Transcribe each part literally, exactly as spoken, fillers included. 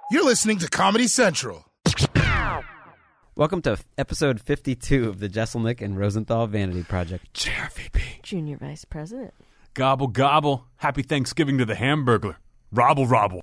You're listening to Comedy Central. Welcome to episode fifty-two of the Jesselnick and Rosenthal Vanity Project. J R V P. Junior Vice President. Gobble, gobble. Happy Thanksgiving to the Hamburglar. Robble, robble.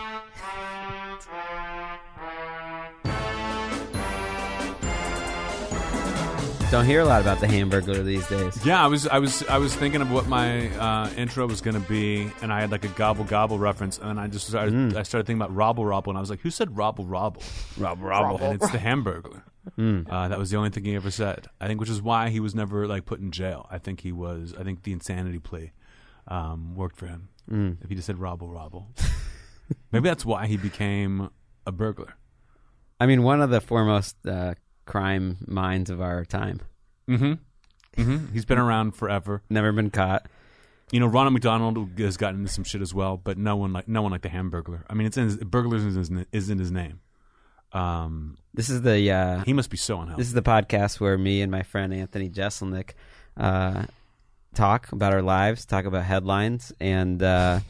Don't hear a lot about the Hamburglar these days. Yeah, I was I was, I was thinking of what my uh, intro was going to be, and I had like a gobble, gobble reference, and I just started, mm. I started thinking about robble, robble, and I was like, who said robble, robble? Robble, robble. And it's the Hamburglar. Mm. Uh, that was the only thing he ever said. I think, which is why he was never like put in jail. I think he was. I think the insanity plea um, worked for him. Mm. If he just said robble, robble, maybe that's why he became a burglar. I mean, one of the foremost uh, crime minds of our time. Mm-hmm. Mm-hmm. He's been around forever. Never been caught. You know, Ronald McDonald has gotten into some shit as well, but no one like no one like the Hamburglar. I mean, it's in his, burglars is, his, is in his name. Um, this is the uh, he must be so unhealthy. This is the podcast where me and my friend Anthony Jeselnik uh, talk about our lives, talk about headlines, and uh,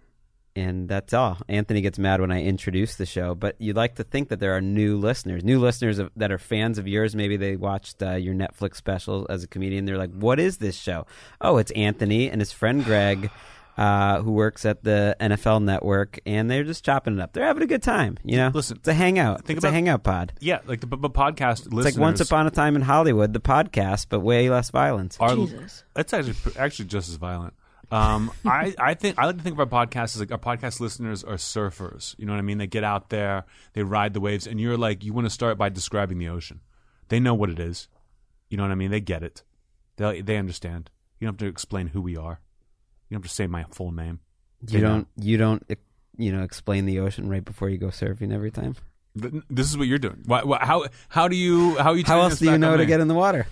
and that's all. Anthony gets mad when I introduce the show, but you'd like to think that there are new listeners, new listeners of, that are fans of yours. Maybe they watched uh, your Netflix special as a comedian. They're like, "What is this show?" Oh, it's Anthony and his friend Greg. Uh, who works at the N F L Network, and they're just chopping it up. They're having a good time, you know? Listen, it's a hangout. Think it's about, a hangout pod. Yeah, like the b- b- podcast it's listeners. It's like Once Upon a Time in Hollywood, the podcast, but way less violence. Are, Jesus. It's actually actually just as violent. Um, I, I think I like to think of our podcast as like our podcast listeners are surfers. You know what I mean? They get out there, they ride the waves, and you're like, you want to start by describing the ocean. They know what it is. You know what I mean? They get it. They they understand. You don't have to explain who we are. You don't have to say my full name. You don't, you don't, you know, explain the ocean right before you go surfing every time. This is what you're doing. Why, why, how, how do you, how are you? How else do you know to me? get in the water?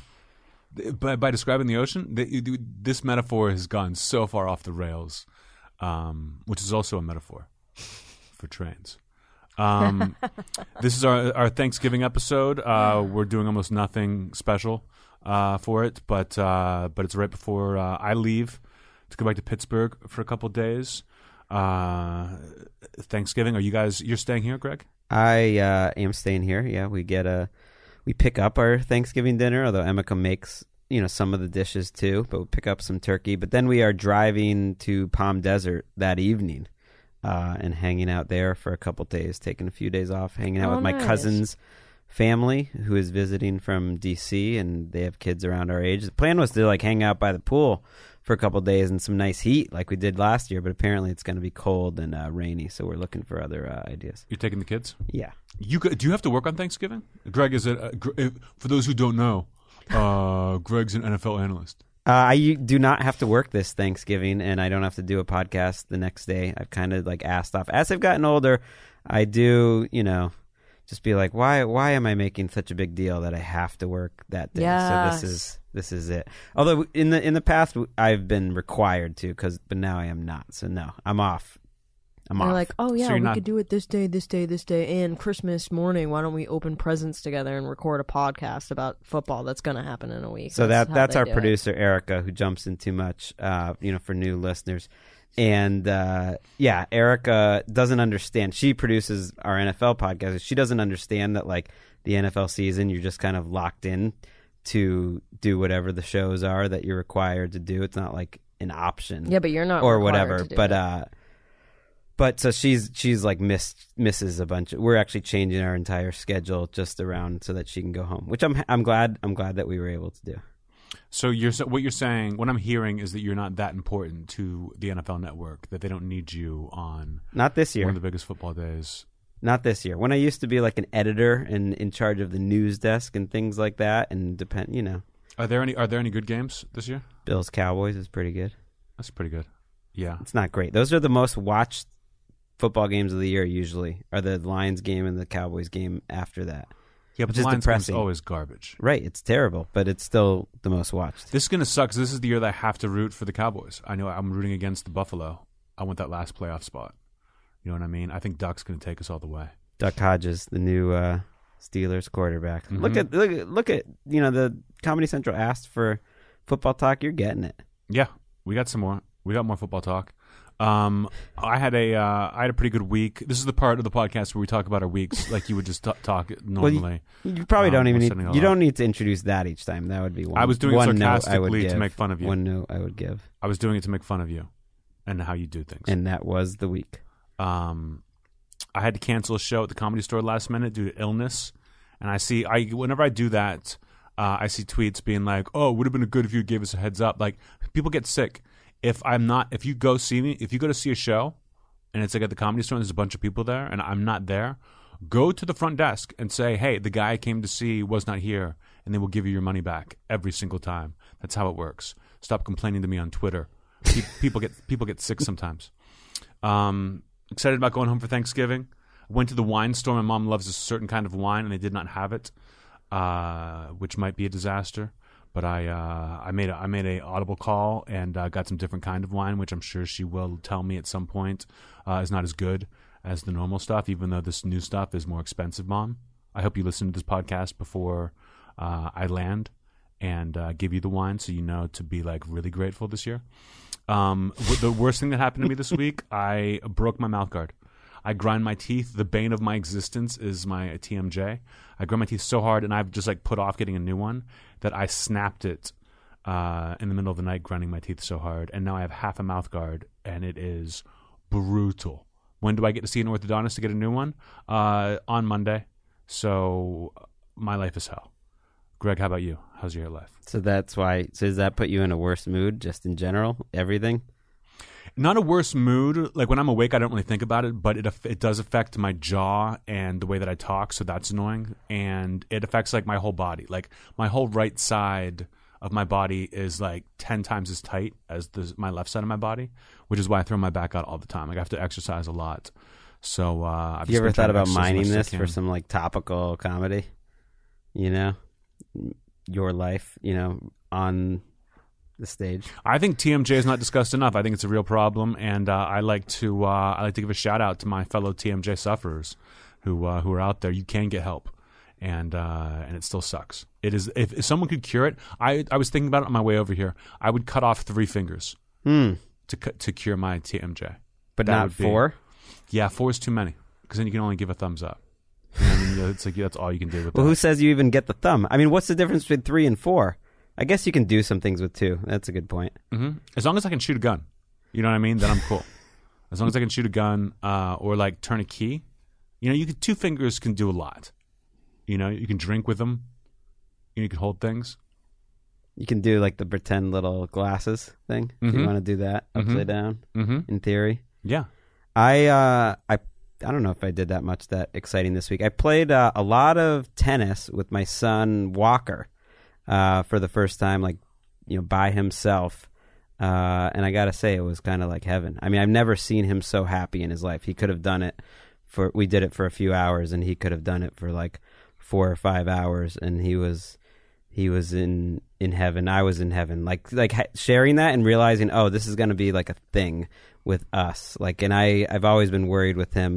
By, by describing the ocean, the, this metaphor has gone so far off the rails, um, which is also a metaphor for trains. Um, this is our our Thanksgiving episode. Uh, we're doing almost nothing special uh, for it, but uh, but it's right before uh, I leave to go back to Pittsburgh for a couple of days. Uh, Thanksgiving. Are you guys? You're staying here, Greg? I uh, am staying here. Yeah, we get a we pick up our Thanksgiving dinner. Although Emeka makes you know some of the dishes too, but we pick up some turkey. But then we are driving to Palm Desert that evening uh, and hanging out there for a couple of days, taking a few days off, hanging out oh, with my nice. cousin's family who is visiting from D C and they have kids around our age. The plan was to like hang out by the pool for a couple of days in some nice heat like we did last year, but apparently it's going to be cold and uh, rainy, so we're looking for other uh, ideas. You're taking the kids? Yeah. You go, do you have to work on Thanksgiving? Greg is a, uh, for those who don't know, uh, Greg's an N F L analyst. Uh, I do not have to work this Thanksgiving, and I don't have to do a podcast the next day. I've kind of like asked off. As I've gotten older, I do, you know, just be like, why why am I making such a big deal that I have to work that day? Yes. So this is this is it. Although in the in the past I've been required to, cause, but now I am not. So no, I'm off. I'm They're off. like, oh yeah, So we not- could do it this day, this day, this day, and Christmas morning. Why don't we open presents together and record a podcast about football that's going to happen in a week? So that how that's they our do it. producer Erica, who jumps in too much, uh, you know, for new listeners. And uh, yeah, Erica doesn't understand. She produces our N F L podcast. She doesn't understand that like the N F L season, you're just kind of locked in to do whatever the shows are that you're required to do. It's not like an option. Yeah, but you're not or required whatever. to do but it. uh, but so she's she's like miss misses a bunch. Of, we're actually changing our entire schedule just around so that she can go home, which I'm I'm glad I'm glad that we were able to do. So you're what you're saying, what I'm hearing is that you're not that important to the N F L Network, that they don't need you on Not this year. one of the biggest football days. Not this year. When I used to be like an editor and in charge of the news desk and things like that, and depend, you know, Are there any Are there any good games this year? Bills Cowboys is pretty good. That's pretty good. Yeah. It's not great. Those are the most watched football games of the year. Usually, are the Lions game and the Cowboys game after that. Yeah, but Which the is Lions game's depressing. always garbage. Right. It's terrible, but it's still the most watched. This is going to suck because this is the year that I have to root for the Cowboys. I know I'm rooting against the Buffalo. I want that last playoff spot. You know what I mean? I think Duck's going to take us all the way. Duck Hodges, the new uh, Steelers quarterback. Mm-hmm. Look at look at look at you know the Comedy Central asked for football talk. You're getting it. Yeah, we got some more. We got more football talk. Um, I had a uh, I had a pretty good week. This is the part of the podcast where we talk about our weeks like you would just t- talk normally. Well, you, you probably Um, don't even we're need. setting it You all don't need to introduce that each time. That would be one. I was doing it one note I would sarcastically to give, make fun of you. One note I would give, I was doing it to make fun of you and how you do things. and that was the week. Um, I had to cancel a show at the Comedy Store last minute due to illness, and I see I whenever I do that, uh, I see tweets being like, "Oh, it would have been good if you gave us a heads up." Like people get sick. If I'm not, if you go see me, if you go to see a show, and it's like at the Comedy Store, and there's a bunch of people there, and I'm not there, go to the front desk and say, "Hey, the guy I came to see was not here," and they will give you your money back every single time. That's how it works. Stop complaining to me on Twitter. Pe- people get people get sick sometimes. Um, excited about going home for Thanksgiving. Went to the wine store. My mom loves a certain kind of wine, and they did not have it, uh, which might be a disaster. But I uh, I made a, I made a audible call and uh, got some different kind of wine, which I'm sure she will tell me at some point uh, is not as good as the normal stuff, even though this new stuff is more expensive, Mom. I hope you listen to this podcast before uh, I land and uh, give you the wine so you know to be like really grateful this year. Um, the worst thing that happened to me this week, I broke my mouth guard. I grind my teeth. The bane of my existence is my T M J. I grind my teeth so hard, and I've just like put off getting a new one that I snapped it uh, in the middle of the night, grinding my teeth so hard, and now I have half a mouth guard, and it is brutal. When do I get to see an orthodontist to get a new one? Uh, on Monday. So my life is hell. Greg, how about you? How's your life? So that's why. So does that put you in a worse mood, just in general, everything? Not a worse mood. Like when I'm awake, I don't really think about it, but it it does affect my jaw and the way that I talk, so that's annoying. And it affects like my whole body. Like my whole right side of my body is like ten times as tight as the, my left side of my body, which is why I throw my back out all the time. Like I have to exercise a lot. So uh, I've Have just you ever been trying thought to about exercise as mining much as I this for can. some like topical comedy? You know, your life. You know, on the stage. I think T M J is not discussed enough. I think it's a real problem, and uh, I like to uh, I like to give a shout out to my fellow T M J sufferers who uh, who are out there. You can get help, and uh, and it still sucks. It is if, if someone could cure it. I I was thinking about it on my way over here. I would cut off three fingers Hmm. to cu- to cure my T M J. But That not would be- four. Yeah, four is too many because then you can only give a thumbs up. You know what I mean? It's like that's all you can do with Well, that. who says you even get the thumb? I mean, what's the difference between three and four? I guess you can do some things with two. That's a good point. Mm-hmm. As long as I can shoot a gun, you know what I mean. Then I'm cool. As long as I can shoot a gun uh, or like turn a key, you know, you could, two fingers can do a lot. You know, you can drink with them. You, know, you can hold things. You can do like the pretend little glasses thing if you Mhm. want to do that upside down. Mm-hmm. In theory, Yeah. I uh, I I don't know if I did that much that exciting this week. I played uh, a lot of tennis with my son Walker uh, for the first time, like you know, by himself. Uh, and I gotta say, it was kind of like heaven. I mean, I've never seen him so happy in his life. He could have done it for. We did it for a few hours, and he could have done it for like four or five hours, and he was he was in in heaven. I was in heaven. Like like ha- sharing that and realizing, oh, this is gonna be like a thing with us. Like, and I I've always been worried with him.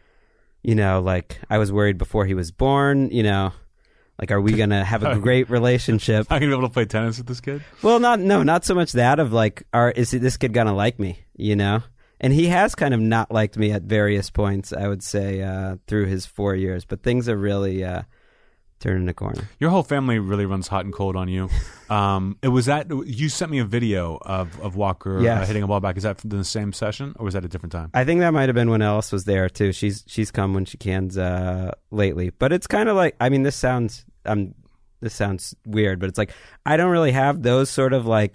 You know, like I was worried before he was born. You know. Like, are we going to have a great relationship? I'm going to be able to play tennis with this kid? Well, not no, not so much that of like, are is this kid going to like me, you know? And he has kind of not liked me at various points, I would say, uh, through his four years. But things are really uh, turning the corner. Your whole family really runs hot and cold on you. Um, it was that you sent me a video of, of Walker Yes. uh, hitting a ball back. Is that from the same session, or was that a different time? I think that might have been when Ellis was there, too. She's she's come when she can uh, lately. But it's kind of like, I mean, this sounds... Um, this sounds weird, but it's like I don't really have those sort of like,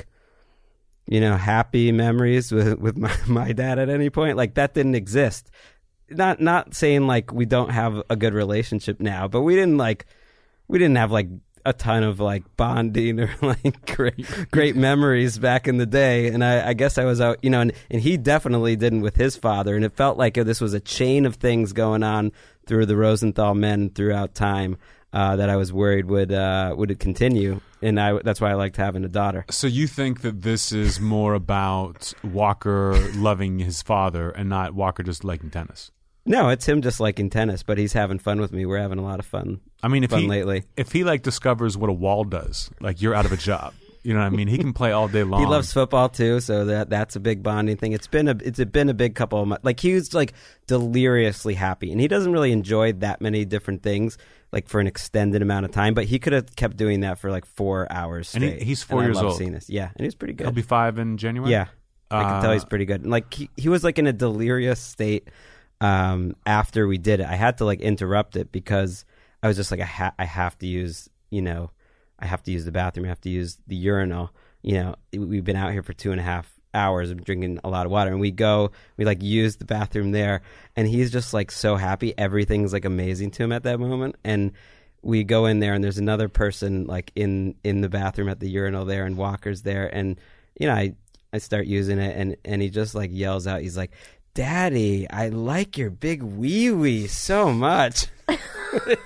you know, happy memories with with my, my dad at any point. Like that didn't exist. Not not saying like we don't have a good relationship now, but we didn't like we didn't have like a ton of like bonding or like great great memories back in the day. And I, I guess I was out, you know, and, and he definitely didn't with his father. And it felt like this was a chain of things going on through the Rosenthal men throughout time. Uh, that I was worried would uh, would it continue, and I, that's why I liked having a daughter. So you think that this is more about Walker loving his father and not Walker just liking tennis? No, it's him just liking tennis, but he's having fun with me. We're having a lot of fun. I mean, if fun he lately. if he like discovers what a wall does, like you're out of a job. You know what I mean? He can play all day long. He loves football too, so that that's a big bonding thing. It's been a it's been a big couple of months. Like he was like deliriously happy, and he doesn't really enjoy that many different things like for an extended amount of time. But he could have kept doing that for like four hours And straight. he- he's four And I years love old. Seeing this. Yeah, and he's pretty good. He'll be five in January. Yeah, I can tell Uh, he's pretty good. And like he, he was like in a delirious state um, after we did it. I had to like interrupt it because I was just like I, ha- I have to use you know I have to use the bathroom. I have to use the urinal. You know, we've been out here for two and a half hours of drinking a lot of water, and we go, we like use the bathroom there, and he's just like so happy. Everything's like amazing to him at that moment, and we go in there, and there's another person like in in the bathroom at the urinal there, and Walker's there, and you know, I I start using it, and and he just like yells out, he's like, "Daddy, I like your big wee wee so much," which,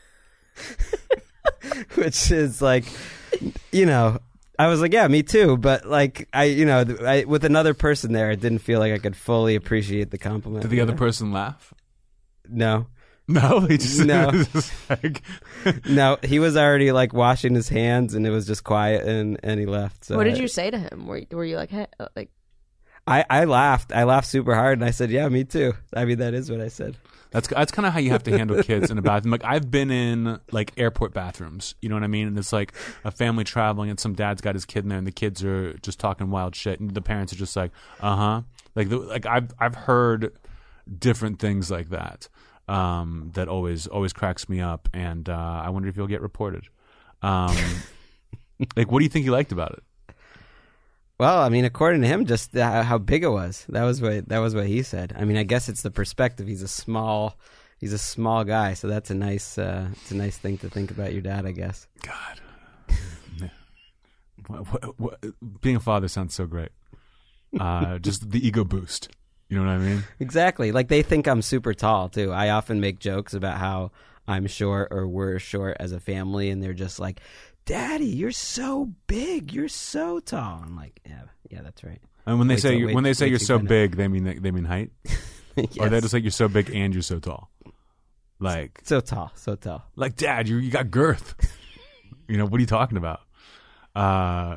which is like, you know. I was like, yeah, me too. But like, I, you know, I, with another person there, it didn't feel like I could fully appreciate the compliment. Did the other person laugh? No, No, he just No. just like, no, he was already like washing his hands, and it was just quiet, and, and he left. So What did I- you say to him? Were were you like, hey, uh, like, I, I laughed. I laughed super hard, and I said, yeah, me too. I mean, that is what I said. That's that's kind of how you have to handle kids in a bathroom. Like I've been in like airport bathrooms, you know what I mean? And it's like a family traveling, and some dad's got his kid in there, and the kids are just talking wild shit, and the parents are just like, uh huh. Like the, like I've I've heard different things like that um, that always always cracks me up, and uh, I wonder if you'll get reported. Um, like, what do you think you liked about it? Well, I mean, according to him, just uh, how big it was. That was what that was what he said. I mean, I guess it's the perspective. He's a small, he's a small guy, so that's a nice, uh, it's a nice thing to think about your dad, I guess. God, Man. What, what, what, being a father sounds so great. Uh, just the ego boost. You know what I mean? Exactly. Like they think I'm super tall too. I often make jokes about how I'm short or we're short as a family, and they're just like, "Daddy, you're so big. You're so tall." I'm like, "Yeah, yeah, that's right." And when they Wait say till- you wait- when they say wait you're till so you find out. big, they mean they mean height, Yes. or they just like you're so big and you're so tall. Like so tall, so tall. like Dad, you you got girth. You know what are you talking about? Uh,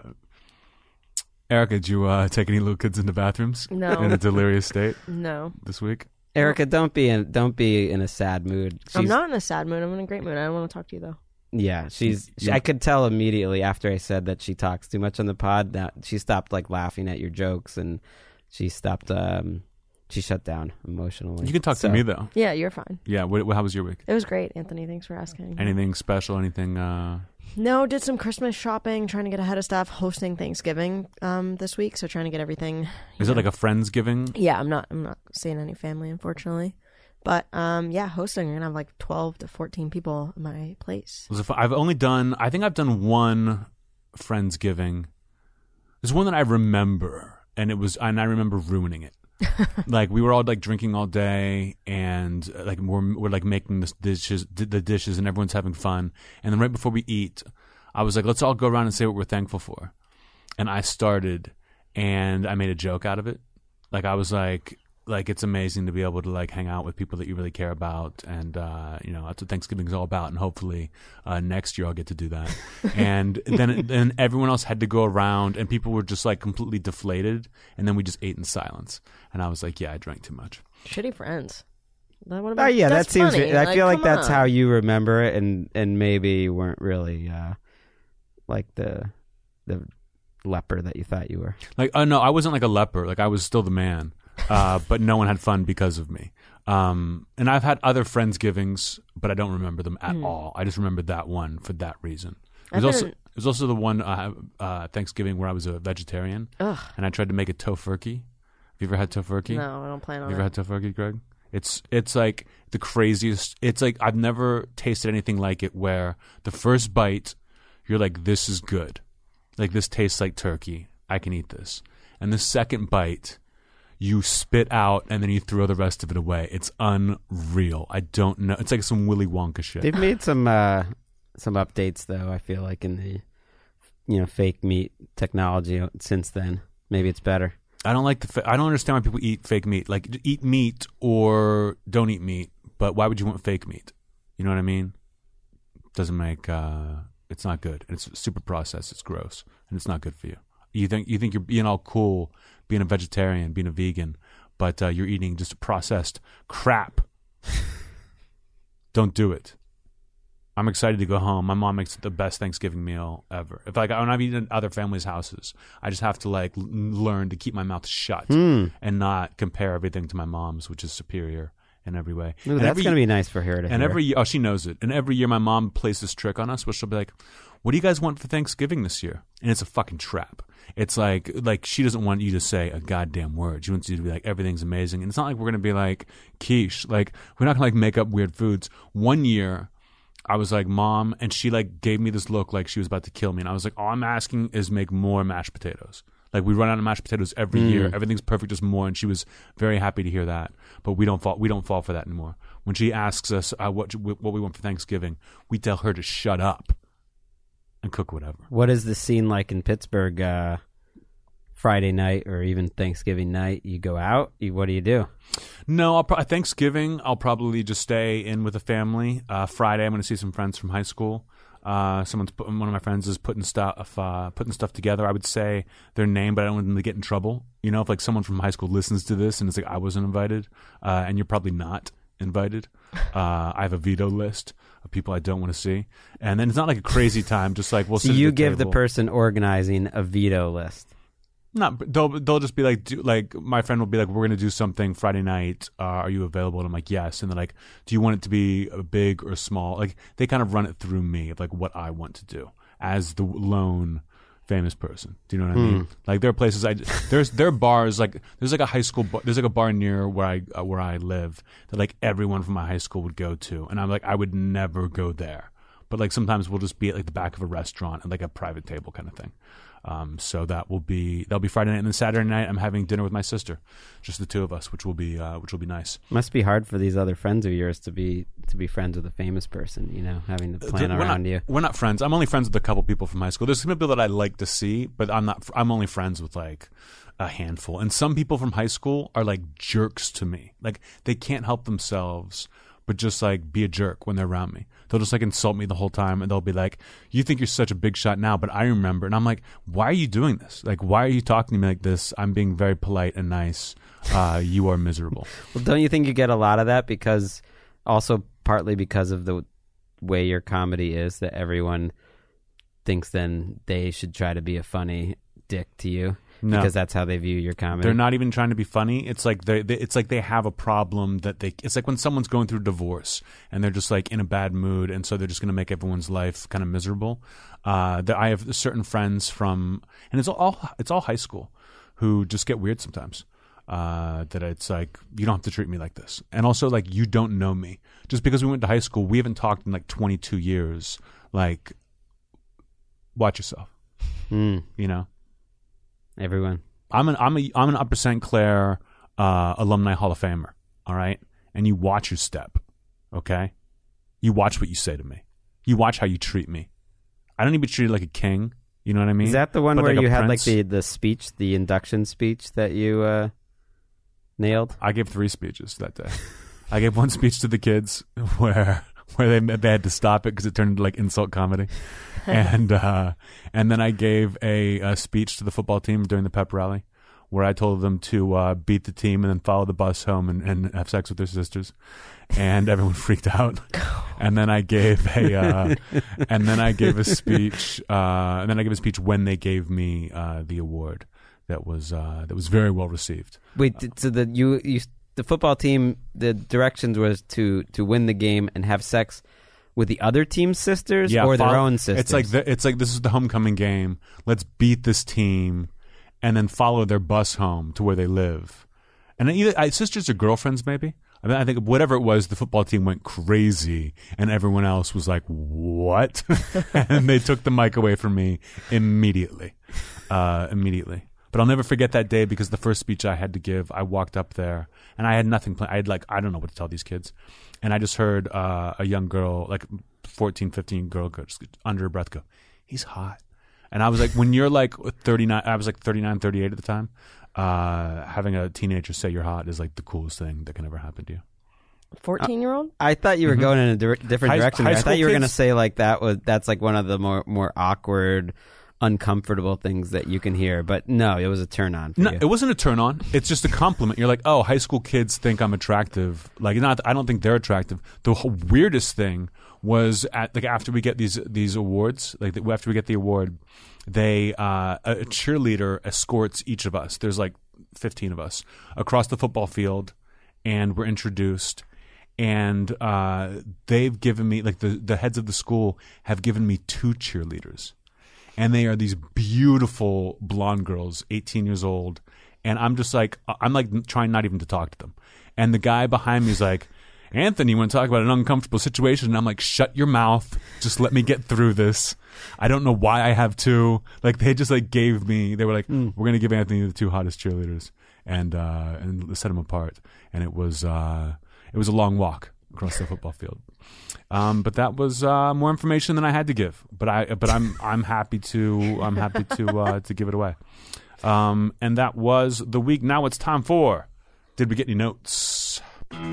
Erica, did you uh, take any little kids into bathrooms No. in a delirious state no? this week? Erica, don't be in don't be in a sad mood. She's, I'm not in a sad mood. I'm in a great mood. I don't want to talk to you though. Yeah, she's. She, Yeah. I could tell immediately after I said that she talks too much on the pod. That she stopped like laughing at your jokes, and she stopped. Um, she shut down emotionally. You can talk So- to me though. Yeah, you're fine. Yeah. What, what, how was your week? It was great, Anthony. Thanks for asking. Anything special? Anything? Uh, No, did some Christmas shopping, trying to get ahead of stuff, hosting Thanksgiving um, this week, so trying to get everything. is it like a Friendsgiving? Yeah, I'm not. I'm not seeing any family, unfortunately. But um, yeah, hosting. We're gonna have like twelve to fourteen people in my place. Was it fu- I've only done. I think I've done one Friendsgiving. There's one that I remember, and it was, and I remember ruining it. Like we were all like drinking all day, and uh, like we're we're like making the dishes, the dishes, and everyone's having fun. And then right before we eat, I was like, let's all go around and say what we're thankful for. And I started, and I made a joke out of it. Like I was like, like it's amazing to be able to like hang out with people that you really care about, and uh, you know that's what Thanksgiving is all about. And hopefully uh, next year I'll get to do that. And then then everyone else had to go around, and people were just like completely deflated. And then we just ate in silence. And I was like, yeah, I drank too much. Shitty friends. That would've Oh been- yeah, that's that seems. funny. I feel like come that's on. how you remember it, and and maybe you weren't really uh, like the the leper that you thought you were. Like, oh no, I wasn't like a leper. Like I was still the man, uh, but no one had fun because of me. Um, and I've had other Friendsgivings, but I don't remember them at all. I just remember that one for that reason. It was I've also been- it was also the one uh, uh, Thanksgiving where I was a vegetarian, Ugh. and I tried to make a tofurkey. Have you ever had tofurkey? No, I don't plan Have on you it. ever had tofurkey, Greg? It's it's like the craziest. It's like I've never tasted anything like it. Where the first bite, you're like, "This is good," like this tastes like turkey. I can eat this. And the second bite, you spit out and then you throw the rest of it away. It's unreal. I don't know. It's like some Willy Wonka shit. They've made some uh, some updates though. I feel like in the you know fake meat technology since then. Maybe it's better. I don't like the. Fa- I don't understand why people eat fake meat. Like eat meat or don't eat meat. But why would you want fake meat? You know what I mean? Doesn't make. Uh, it's not good. It's super processed. It's gross. and it's not good for you. You think you think you're being all cool, being a vegetarian, being a vegan, but uh, you're eating just processed crap. Don't do it. I'm excited to go home. My mom makes the best Thanksgiving meal ever. If like when I've eaten at other families' houses, I just have to like l- learn to keep my mouth shut Mm. and not compare everything to my mom's, which is superior in every way. Ooh, and that's every, going to be nice for her to And hear. every year, oh, she knows it. And every year, my mom plays this trick on us, where she'll be like, "What do you guys want for Thanksgiving this year?" And it's a fucking trap. It's like like she doesn't want you to say a goddamn word. She wants you to be like, everything's amazing. And it's not like we're gonna be like quiche. Like we're not gonna like make up weird foods. One year, I was like, Mom, and she like gave me this look like she was about to kill me. And I was like, all I'm asking is make more mashed potatoes. Like we run out of mashed potatoes every Mm. year. Everything's perfect, just more. And she was very happy to hear that. But we don't fall. We don't fall for that anymore. When she asks us uh, what what we want for Thanksgiving, we tell her to shut up and cook whatever. What is the scene like in Pittsburgh? Uh, Friday night or even Thanksgiving night, you go out. You, what do you do? No, I'll pro- Thanksgiving I'll probably just stay in with the family. Uh, Friday I'm going to see some friends from high school. Uh, someone's put, one of my friends is putting stuff uh, putting stuff together. I would say their name, but I don't want them to get in trouble. You know, if like someone from high school listens to this and it's like I wasn't invited, uh, and you're probably not invited. Uh, I have a veto list of people I don't want to see, and then it's not like a crazy time. Just like we'll So sit. you at the give table. the person organizing a veto list. Not they'll they'll just be like do, like my friend will be like, we're gonna do something Friday night. Uh, are you available? And I'm like, yes. And they're like, do you want it to be big or small? Like they kind of run it through me of like what I want to do as the lone famous person. Do you know what I mean? Like there are places I there's there are bars like there's like a high school bar, there's like a bar near where I uh, where I live that like everyone from my high school would go to, and I'm like I would never go there. But like sometimes we'll just be at like the back of a restaurant and like a private table kind of thing. Um, so that will be that'll be Friday night, and then Saturday night I'm having dinner with my sister, just the two of us, which will be uh, which will be nice. Must be hard for these other friends of yours to be to be friends with a famous person. You know, having to plan We're around not, you. We're not friends. I'm only friends with a couple people from high school. There's some people that I like to see, but I'm not. I'm only friends with like a handful. And some people from high school are like jerks to me. Like they can't help themselves, but just like be a jerk when they're around me. They'll just like insult me the whole time, and they'll be like, "You think you're such a big shot now, but I remember." And I'm like, "Why are you doing this? Like, why are you talking to me like this? I'm being very polite and nice. Uh, you are miserable." Well, don't you think you get a lot of that because also partly because of the way your comedy is that everyone thinks then they should try to be a funny dick to you No. because that's how they view your comedy. They're not even trying to be funny. It's like they, they, it's like they have a problem that they. It's like when someone's going through divorce and they're just like in a bad mood, and so they're just going to make everyone's life kind of miserable. Uh, that I have certain friends from, and it's all it's all high school, who just get weird sometimes. Uh, that it's like you don't have to treat me like this, and also like you don't know me just because we went to high school. We haven't talked in like twenty-two years. Like, watch yourself. Mm, You know. everyone. I'm an I'm a I'm an Upper Saint Clair uh, alumni Hall of Famer. All right, and you watch your step. Okay, you watch what you say to me. You watch how you treat me. I don't need to be treated like a king. You know what I mean? Is that the one But where like a you had like prince. the, the speech, the induction speech that you uh, nailed? I gave three speeches that day. I gave one speech to the kids where where they they had to stop it because it turned into like insult comedy, and uh, and then I gave a, a speech to the football team during the pep rally, where I told them to uh, beat the team and then follow the bus home and, and have sex with their sisters, and everyone freaked out. And then I gave a uh, and then I gave a speech, uh, and then I gave a speech when they gave me uh, the award. That was uh, that was very well received. Wait, th- so the you, you the football team, the directions was to to win the game and have sex with the other team's sisters or their follow- own sisters. It's like the, it's like this is the homecoming game. Let's beat this team, and then follow their bus home to where they live. And either I, sisters or girlfriends, maybe. I mean, I think whatever it was, the football team went crazy, and everyone else was like, "What?" And they took the mic away from me immediately, uh, immediately. But I'll never forget that day because the first speech I had to give, I walked up there and I had nothing planned. I had like, I don't know what to tell these kids. And I just heard uh, a young girl, like fourteen, fifteen girl, go, just under her breath go, "He's hot." And I was like, when you're like thirty-nine, I was like thirty-nine, thirty-eight at the time. Uh, having a teenager say you're hot is like the coolest thing that can ever happen to you. fourteen-year-old? I thought you were going in a di- different High- direction. high there. I thought school you were going to kids- say like that was that's like one of the more more awkward, uncomfortable things that you can hear. But no, it was a turn on for No, you. it wasn't a turn on. It's just a compliment. You're like, oh, high school kids think I'm attractive. Like, not. I don't think they're attractive. The whole weirdest thing was at like after we get these these awards, like after we get the award, they uh, a cheerleader escorts each of us. There's like fifteen of us across the football field, and we're introduced. And uh, they've given me like the the heads of the school have given me two cheerleaders. And they are these beautiful blonde girls, eighteen years old. And I'm just like, I'm like trying not even to talk to them. And the guy behind me is like, Anthony, you want to talk about an uncomfortable situation? And I'm like, shut your mouth. Just let me get through this. I don't know why I have two. Like, they just like gave me, they were like, mm. we're going to give Anthony the two hottest cheerleaders and uh, and set them apart. And it was, uh, it was a long walk across the football field. Um, but that was uh, more information than I had to give. But I, but I'm, I'm happy to, I'm happy to, uh, to give it away. Um, and that was the week. Now it's time for. Did we get any notes?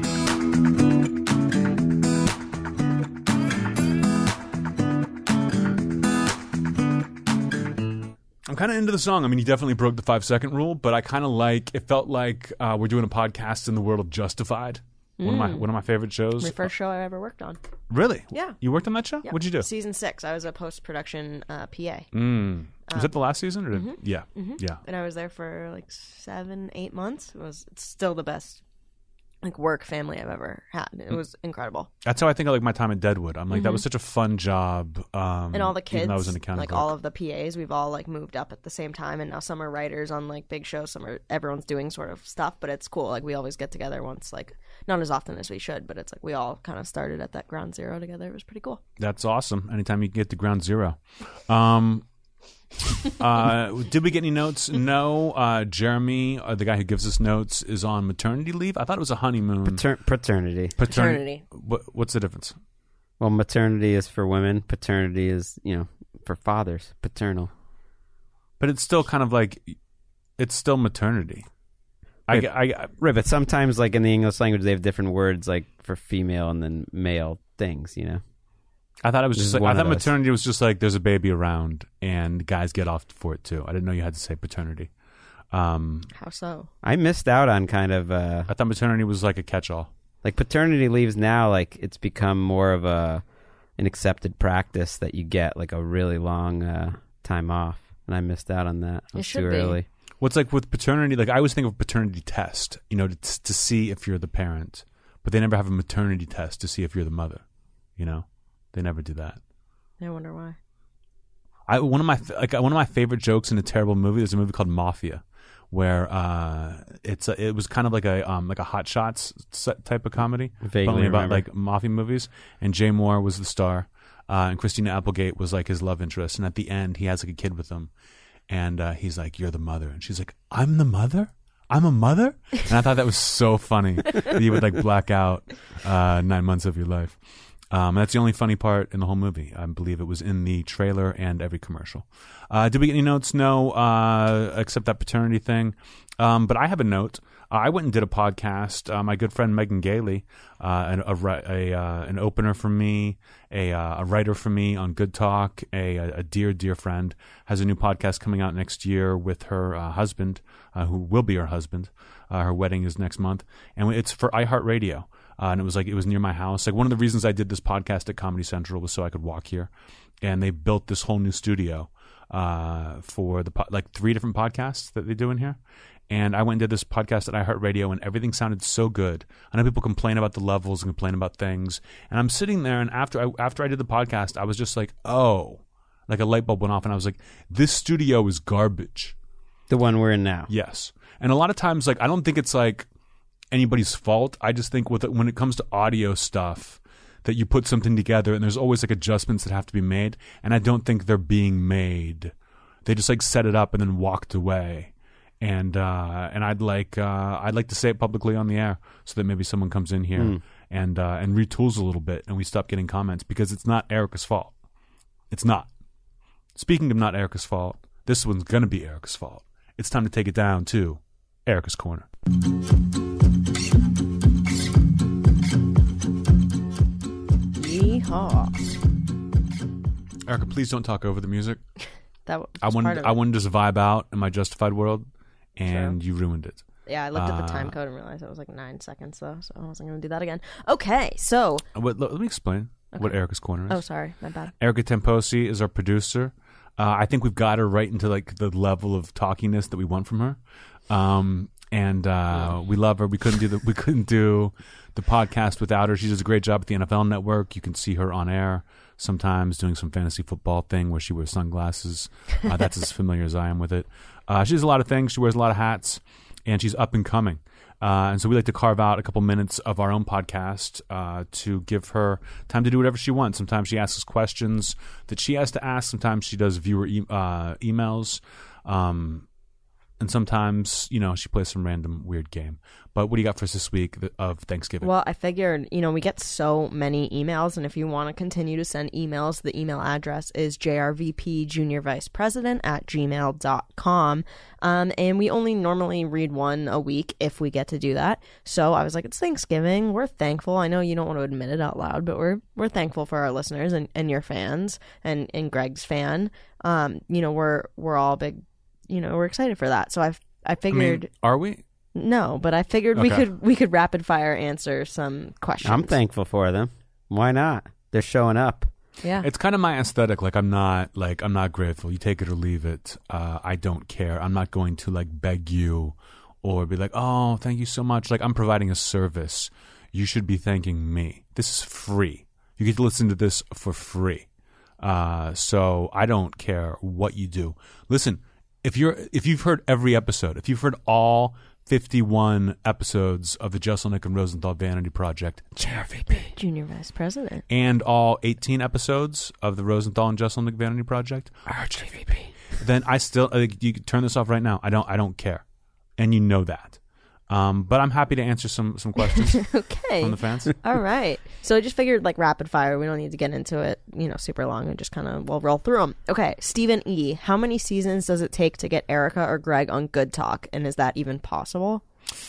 I'm kind of into the song. I mean, he definitely broke the five second rule, but I kind of like. It felt like uh, we're doing a podcast in the world of Justified. One Mm. of my one of my favorite shows. My first show I ever worked on. Really? Yeah. You worked on that show? Yeah. What'd you do? Season six. I was a post-production uh, P A. Mm. Was Um, it the last season? Or did, mhm. Yeah. Mm-hmm. Yeah. And I was there for like seven, eight months. It was it's still the best like work family I've ever had. It was incredible. That's how I think of like my time at Deadwood. I'm like, that was such a fun job. Um, And all the even kids, though I was an accounting like clerk. all of the P As, we've all like moved up at the same time, and now some are writers on like big shows. Some are everyone's doing sort of stuff, but it's cool. Like we always get together once, like not as often as we should, but it's like we all kind of started at that ground zero together. It was pretty cool. That's awesome. Anytime you can get to ground zero. Um, uh, did we get any notes? No. Uh, Jeremy, uh, the guy who gives us notes, is on maternity leave. I thought it was a honeymoon. Pater- paternity. Paternity. What, what's the difference? Well, maternity is for women. Paternity is, you know, for fathers. Paternal. But it's still kind of like, it's still maternity. I, Right. I, I, Right, but sometimes, like in the English language, they have different words, like for female and then male things. You know. I thought it was This just is like, I one thought of those. maternity was just like there's a baby around and guys get off for it too. I didn't know you had to say paternity. Um, How so? I missed out on kind of uh, I thought maternity was like a catch-all. like paternity leaves now. Like it's become more of a an accepted practice that you get like a really long uh, time off, and I missed out on that. It was should too be. early. What's like with paternity, like I always think of paternity test, you know, to, to see if you're the parent, but they never have a maternity test to see if you're the mother, you know? They never do that. I wonder why. I one of my like one of my favorite jokes in a terrible movie. There's a movie called Mafia, where uh, it's a, it was kind of like a um, like a Hot Shots type of comedy, Vaguely only about remember. like mafia movies. And Jay Moore was the star, uh, and Christina Applegate was like his love interest. And at the end, he has like a kid with him, and uh, he's like, "You're the mother," and she's like, "I'm the mother." I'm a mother? And I thought that was so funny that you would like black out uh, nine months of your life. Um, that's the only funny part in the whole movie. I believe it was in the trailer and every commercial. Uh, did we get any notes? No, uh, except that paternity thing. Um, but I have a note. Uh, I went and did a podcast. Uh, my good friend Megan Gailey, uh, an, a, a, uh, an opener for me, a, uh, a writer for me on Good Talk, a, a dear, dear friend, has a new podcast coming out next year with her uh, husband, uh, who will be her husband. Uh, her wedding is next month. And it's for iHeartRadio. Uh, and it was like, it was near my house. Like one of the reasons I did this podcast at Comedy Central was so I could walk here. And they built this whole new studio uh, for the, po- like three different podcasts that they do in here. And I went and did this podcast at iHeartRadio and everything sounded so good. I know people complain about the levels and complain about things. And I'm sitting there and after I, after I did the podcast, I was just like, oh, like a light bulb went off and I was like, this studio is garbage. The one we're in now. Yes. And a lot of times, like, I don't think it's like anybody's fault. I just think with it, when it comes to audio stuff, that you put something together and there's always like adjustments that have to be made. And I don't think they're being made. They just like set it up and then walked away. And uh, and I'd like uh, I'd like to say it publicly on the air so that maybe someone comes in here Mm. and uh, and retools a little bit and we stop getting comments because it's not Erica's fault. It's not. Speaking of not Erica's fault, this one's gonna be Erica's fault. It's time to take it down to Erica's Corner. Yeehaw. Erica, please don't talk over the music. that was I part wanted of I it. wanted to just vibe out in my Justified world, and you ruined it. Yeah, I looked at the time Uh, code and realized it was like nine seconds though, so I wasn't going to do that again. Okay, so Uh, Wait, let, let me explain what Erica's Corner is. oh, sorry, my bad. Erica Temposi is our producer. Uh, I think we've got her right into like the level of talkiness that we want from her, um, and uh, we love her. We couldn't do the we couldn't do the podcast without her. She does a great job at the N F L Network. You can see her on air sometimes doing some fantasy football thing where she wears sunglasses. Uh, that's as familiar as I am with it. Uh, she does a lot of things. She wears a lot of hats, and she's up and coming. Uh, and so we like to carve out a couple minutes of our own podcast uh, to give her time to do whatever she wants. Sometimes she asks us questions that she has to ask. Sometimes she does viewer e- uh, emails. Um, and sometimes, you know, she plays some random weird game. But what do you got for us this week of Thanksgiving? Well, I figured, you know, we get so many emails, and if you want to continue to send emails, the email address is j r v p junior vice president at gmail dot com. Um, and we only normally read one a week if we get to do that. So I was like, it's Thanksgiving. We're thankful. I know you don't want to admit it out loud, but we're we're thankful for our listeners and, and your fans and, and Greg's fan. Um, you know, we're we're all big, you know, we're excited for that. So I've I I figured mean, are we? no, but I figured we Okay. could we could rapid fire answer some questions. I'm thankful for them. Why not? They're showing up. Yeah. It's kind of my aesthetic. Like I'm not like I'm not grateful. You take it or leave it. Uh, I don't care. I'm not going to like beg you or be like, oh, thank you so much. Like I'm providing a service. You should be thanking me. This is free. You get to listen to this for free. Uh, so I don't care what you do. Listen, if you're if you've heard every episode, if you've heard all fifty-one episodes of the Jesselnick and Rosenthal Vanity Project, J R V P, Junior Vice President. and all eighteen episodes of the Rosenthal and Jesselnick Vanity Project, R J V P, then I still uh, you can turn this off right now. I don't I don't care, and you know that. Um, but I'm happy to answer some some questions Okay. from the fans. All right. So I just figured like rapid fire. We don't need to get into it, you know, super long and just kind of we'll roll through them. Okay. Stephen E. How many seasons does it take to get Erica or Greg on Good Talk? And is that even possible?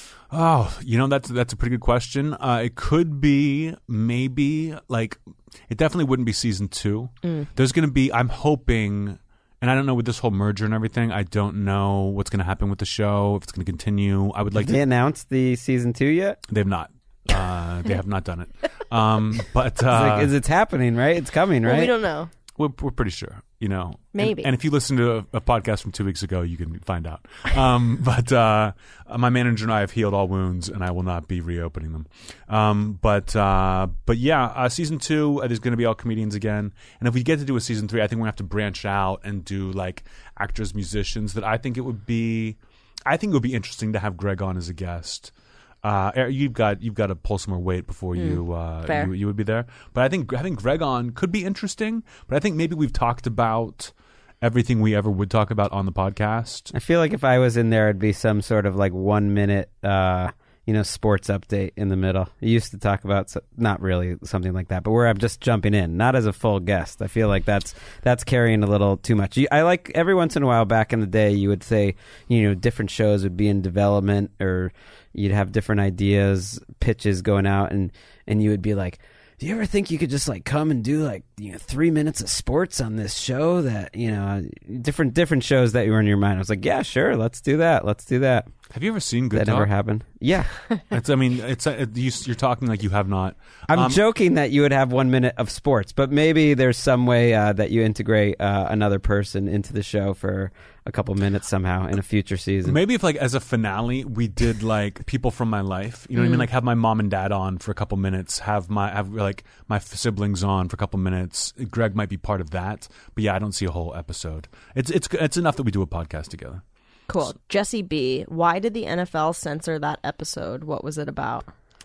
Oh, you know, that's that's a pretty good question. Uh, it could be maybe like it definitely wouldn't be season two. Mm. There's going to be. I'm hoping. And I don't know with this whole merger and everything, I don't know what's going to happen with the show, if it's going to continue. I would like They to. announced the season two yet? They've not. Uh, they have not done it. Um, but It's, uh, like, is it's happening, right? It's coming, right? Well, we don't know. we're, we're pretty sure, you know. Maybe. And, and if you listen to a, a podcast from two weeks ago, you can find out. Um, but uh, my manager and I have healed all wounds, and I will not be reopening them. Um, but uh, but yeah, uh, season two, uh, there's going to be all comedians again. And if we get to do a season three, I think we're going to have to branch out and do like actors, musicians. That I think it would be, I think it would be interesting to have Greg on as a guest. Uh, Eric, you've got you've got to pull some more weight before you, uh, fair. you you would be there. But I think having Greg on could be interesting. But I think maybe we've talked about everything we ever would talk about on the podcast. I feel like if I was in there, it'd be some sort of like one minute, uh, you know, sports update in the middle. You used to talk about, so- not really something like that, but where I'm just jumping in, not as a full guest. I feel like that's that's carrying a little too much. You, I like every once in a while back in the day, you would say, you know, different shows would be in development or you'd have different ideas, pitches going out, and, and you would be like, do you ever think you could just like come and do like, you know, three minutes of sports on this show that, you know, different different shows that were in your mind? I was like, yeah, sure, let's do that. Let's do that. Have you ever seen Good that Talk? never happened. Yeah. It's, I mean, it's uh, you, you're talking like you have not. I'm Um, joking that you would have one minute of sports, but maybe there's some way uh, that you integrate uh, another person into the show for a couple minutes somehow in a future season. Maybe if like as a finale we did like people from my life, you know what I mean? Like have my mom and dad on for a couple minutes, have my have like my siblings on for a couple minutes. Greg might be part of that, but yeah, I don't see a whole episode. It's it's it's enough that we do a podcast together. Cool. Jesse B. Why did the N F L censor that episode? What was it about?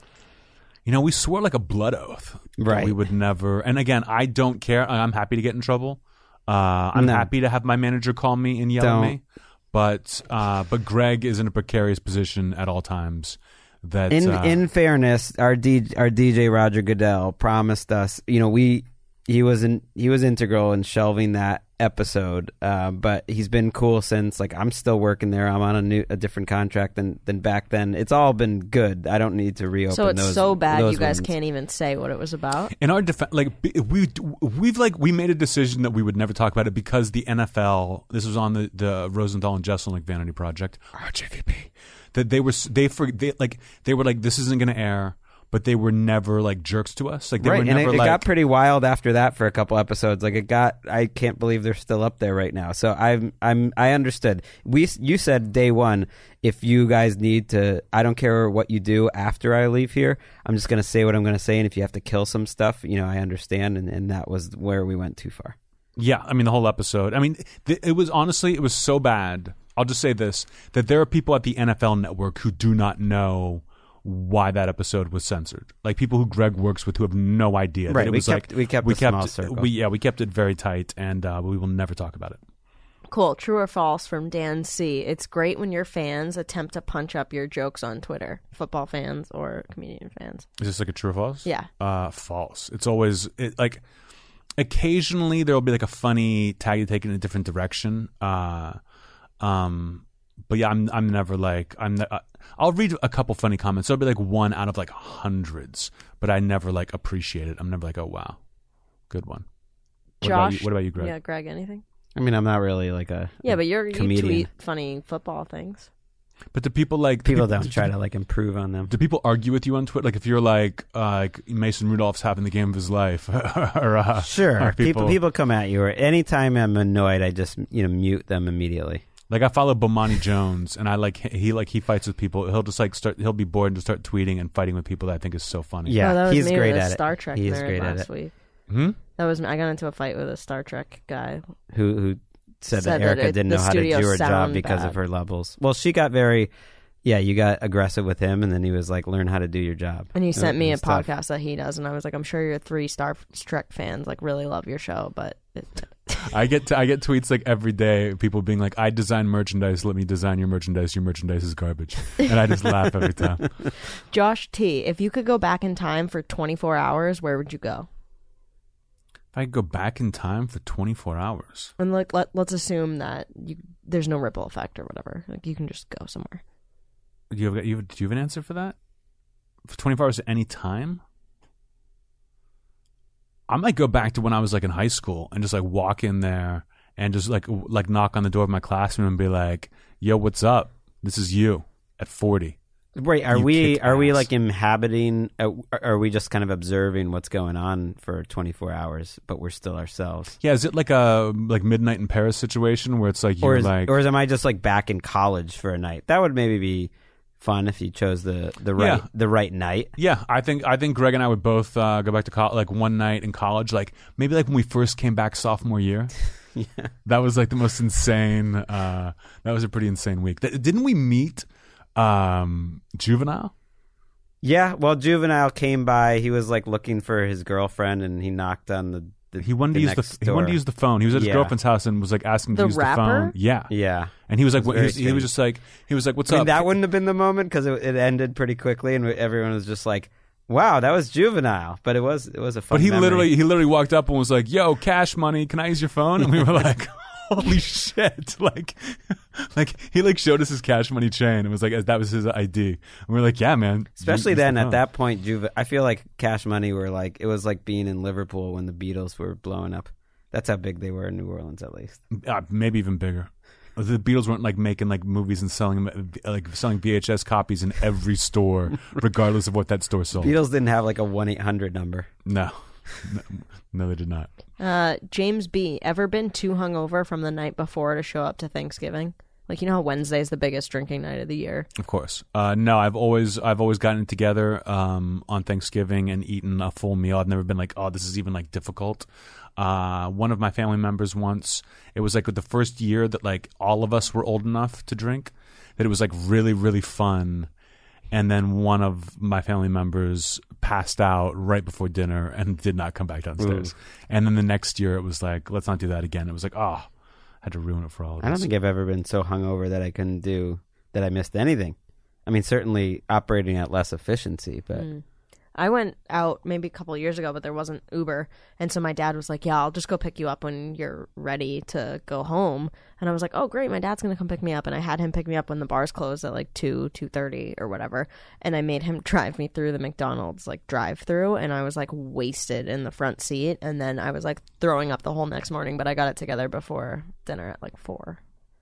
You know, we swore like a blood oath that Right. we would never. And again, I don't care. I'm happy to get in trouble. Uh, I'm No. happy to have my manager call me and yell Don't. at me. But uh, but Greg is in a precarious position at all times. That In uh, in fairness, our D, our D J Roger Goodell promised us, you know, we he was in he was integral in shelving that episode, uh, but he's been cool since. Like, I'm still working there. I'm on a new, a different contract than than back then. It's all been good. I don't need to reopen. So it's those, so bad those you guys ones. can't even say what it was about. In our defense, like b- we we've like we made a decision that we would never talk about it because the N F L. This was on the the Rosenthal and Jesselnick Vanity Project, R J V P. That they were they for they like they were like this isn't going to air. But they were never like jerks to us. Like they right, were never and it, like. it got pretty wild after that for a couple episodes. Like it got, I can't believe they're still up there right now. So I'm, I'm, I understood. We, you said day one, if you guys need to, I don't care what you do after I leave here. I'm just going to say what I'm going to say, and if you have to kill some stuff, you know, I understand. And, and that was where we went too far. Yeah, I mean the whole episode. I mean, th- it was honestly, it was so bad. I'll just say this: that there are people at the N F L Network who do not know why that episode was censored. Like people who Greg works with who have no idea. Right, That it we was kept- like, we kept we a kept small circle. We, yeah, we kept it very tight, and uh, we will never talk about it. Cool. True or false from Dan C. It's great when your fans attempt to punch up your jokes on Twitter. Football fans or comedian fans. Is this like a true or false? Yeah. Uh, false. It's always it, like occasionally there will be like a funny tag you take in a different direction. Uh, um, but yeah, I'm I'm never like I'm. Ne- I'll read a couple funny comments. There'll be like one out of like hundreds, but I never like appreciate it. I'm never like, oh wow, good one. What Josh. about you, what about you, Greg? Yeah, Greg, anything? I mean, I'm not really like a Yeah, a but you're, you comedian. tweet funny football things. But do people like do People don't try to like improve on them. Do people argue with you on Twitter? Like if you're like uh, like Mason Rudolph's having the game of his life, or uh, Sure, or people people come at you, or anytime I'm annoyed, I just you know mute them immediately. Like I follow Bomani Jones, and I like he like he fights with people. He'll just like start. He'll be bored and just start tweeting and fighting with people that I think is so funny. Yeah, oh, that was he's me great with a at it. Star Trek He is nerd great at last it. week. Hmm? That was I got into a fight with a Star Trek guy. Who who said, Said that that Erica it- didn't the know how to do studio her job sound because bad. of her levels. Well, she got very, yeah, you got aggressive with him, and then he was like, "Learn how to do your job." And he It- sent me it a was tough. podcast that he does, and I was like, I'm sure your three Star Trek fans like really love your show, but it, I get to, I get tweets like every day, people being like, "I design merchandise. Let me design your merchandise. Your merchandise is garbage," and I just laugh every time. Josh T, if you could go back in time for twenty-four hours, where would you go? If I could go back in time for twenty-four hours, And like, let, let's assume that you there's no ripple effect or whatever. Like, you can just go somewhere. do you have, you have, do you have an answer for that? For twenty-four hours at any time? I might go back to when I was like in high school and just like walk in there and just like w- like knock on the door of my classroom and be like, "Yo, what's up? This is you at forty." Wait, are You we kick are we ass. like inhabiting? Uh, are we just kind of observing what's going on for twenty-four hours, but we're still ourselves? Yeah, is it like a like Midnight in Paris situation where it's like Or you're is, like or am I just like back in college for a night? That would maybe be fun if you chose the the right Yeah. the right night. Yeah, I think I think Greg and I would both uh, go back to college like one night in college, like maybe like when we first came back sophomore year. Yeah. That was like the most insane. Uh, that was a pretty insane week. Th- didn't we meet um, Juvenile? Yeah, well, Juvenile came by. He was like looking for his girlfriend, and he knocked on the. the He wanted the to use next the he wanted to door. use the phone. He was at his Yeah. girlfriend's house and was like asking to The use rapper? the phone. Yeah, Yeah, and he was like, It was what, he, very was, he was strange. just like, he was like, "What's I mean, up?" that wouldn't have been the moment because it, it ended pretty quickly, and everyone was just like, "Wow, that was Juvenile." But it was it was a fun. But he memory. literally he literally walked up and was like, "Yo, Cash Money, can I use your phone?" And we were like, "Holy shit!" Like, like he like showed us his Cash Money chain and was like, that was his I D. And we were like, "Yeah, man." Especially use the then, at phone." that point, Juve. I feel like Cash Money were like it was like being in Liverpool when the Beatles were blowing up. That's how big they were in New Orleans, at least. uh, maybe even bigger. The Beatles weren't like making like movies and selling them, like selling V H S copies in every store, regardless of what that store sold. Beatles didn't have like a one eight hundred number. No. no, no, they did not. Uh, James B, ever been too hungover from the night before to show up to Thanksgiving? Like, you know how Wednesday's the biggest drinking night of the year? Of course. Uh, no, I've always I've always gotten it together um, on Thanksgiving and eaten a full meal. I've never been like, oh, this is even like difficult. Uh, one of my family members once, it was like the first year that like all of us were old enough to drink, that it was like really, really fun. And then one of my family members passed out right before dinner and did not come back downstairs. Ooh. And then the next year it was like, let's not do that again. It was like, oh, I had to ruin it for all of us. I don't think I've ever been so hungover that I couldn't do that I missed anything. I mean, certainly operating at less efficiency, but Mm. I went out maybe a couple of years ago, but there wasn't Uber. And so my dad was like, yeah, I'll just go pick you up when you're ready to go home. And I was like, oh, great. My dad's going to come pick me up. And I had him pick me up when the bars closed at like two, two thirty or whatever. And I made him drive me through the McDonald's like drive through. And I was like wasted in the front seat. And then I was like throwing up the whole next morning. But I got it together before dinner at like four.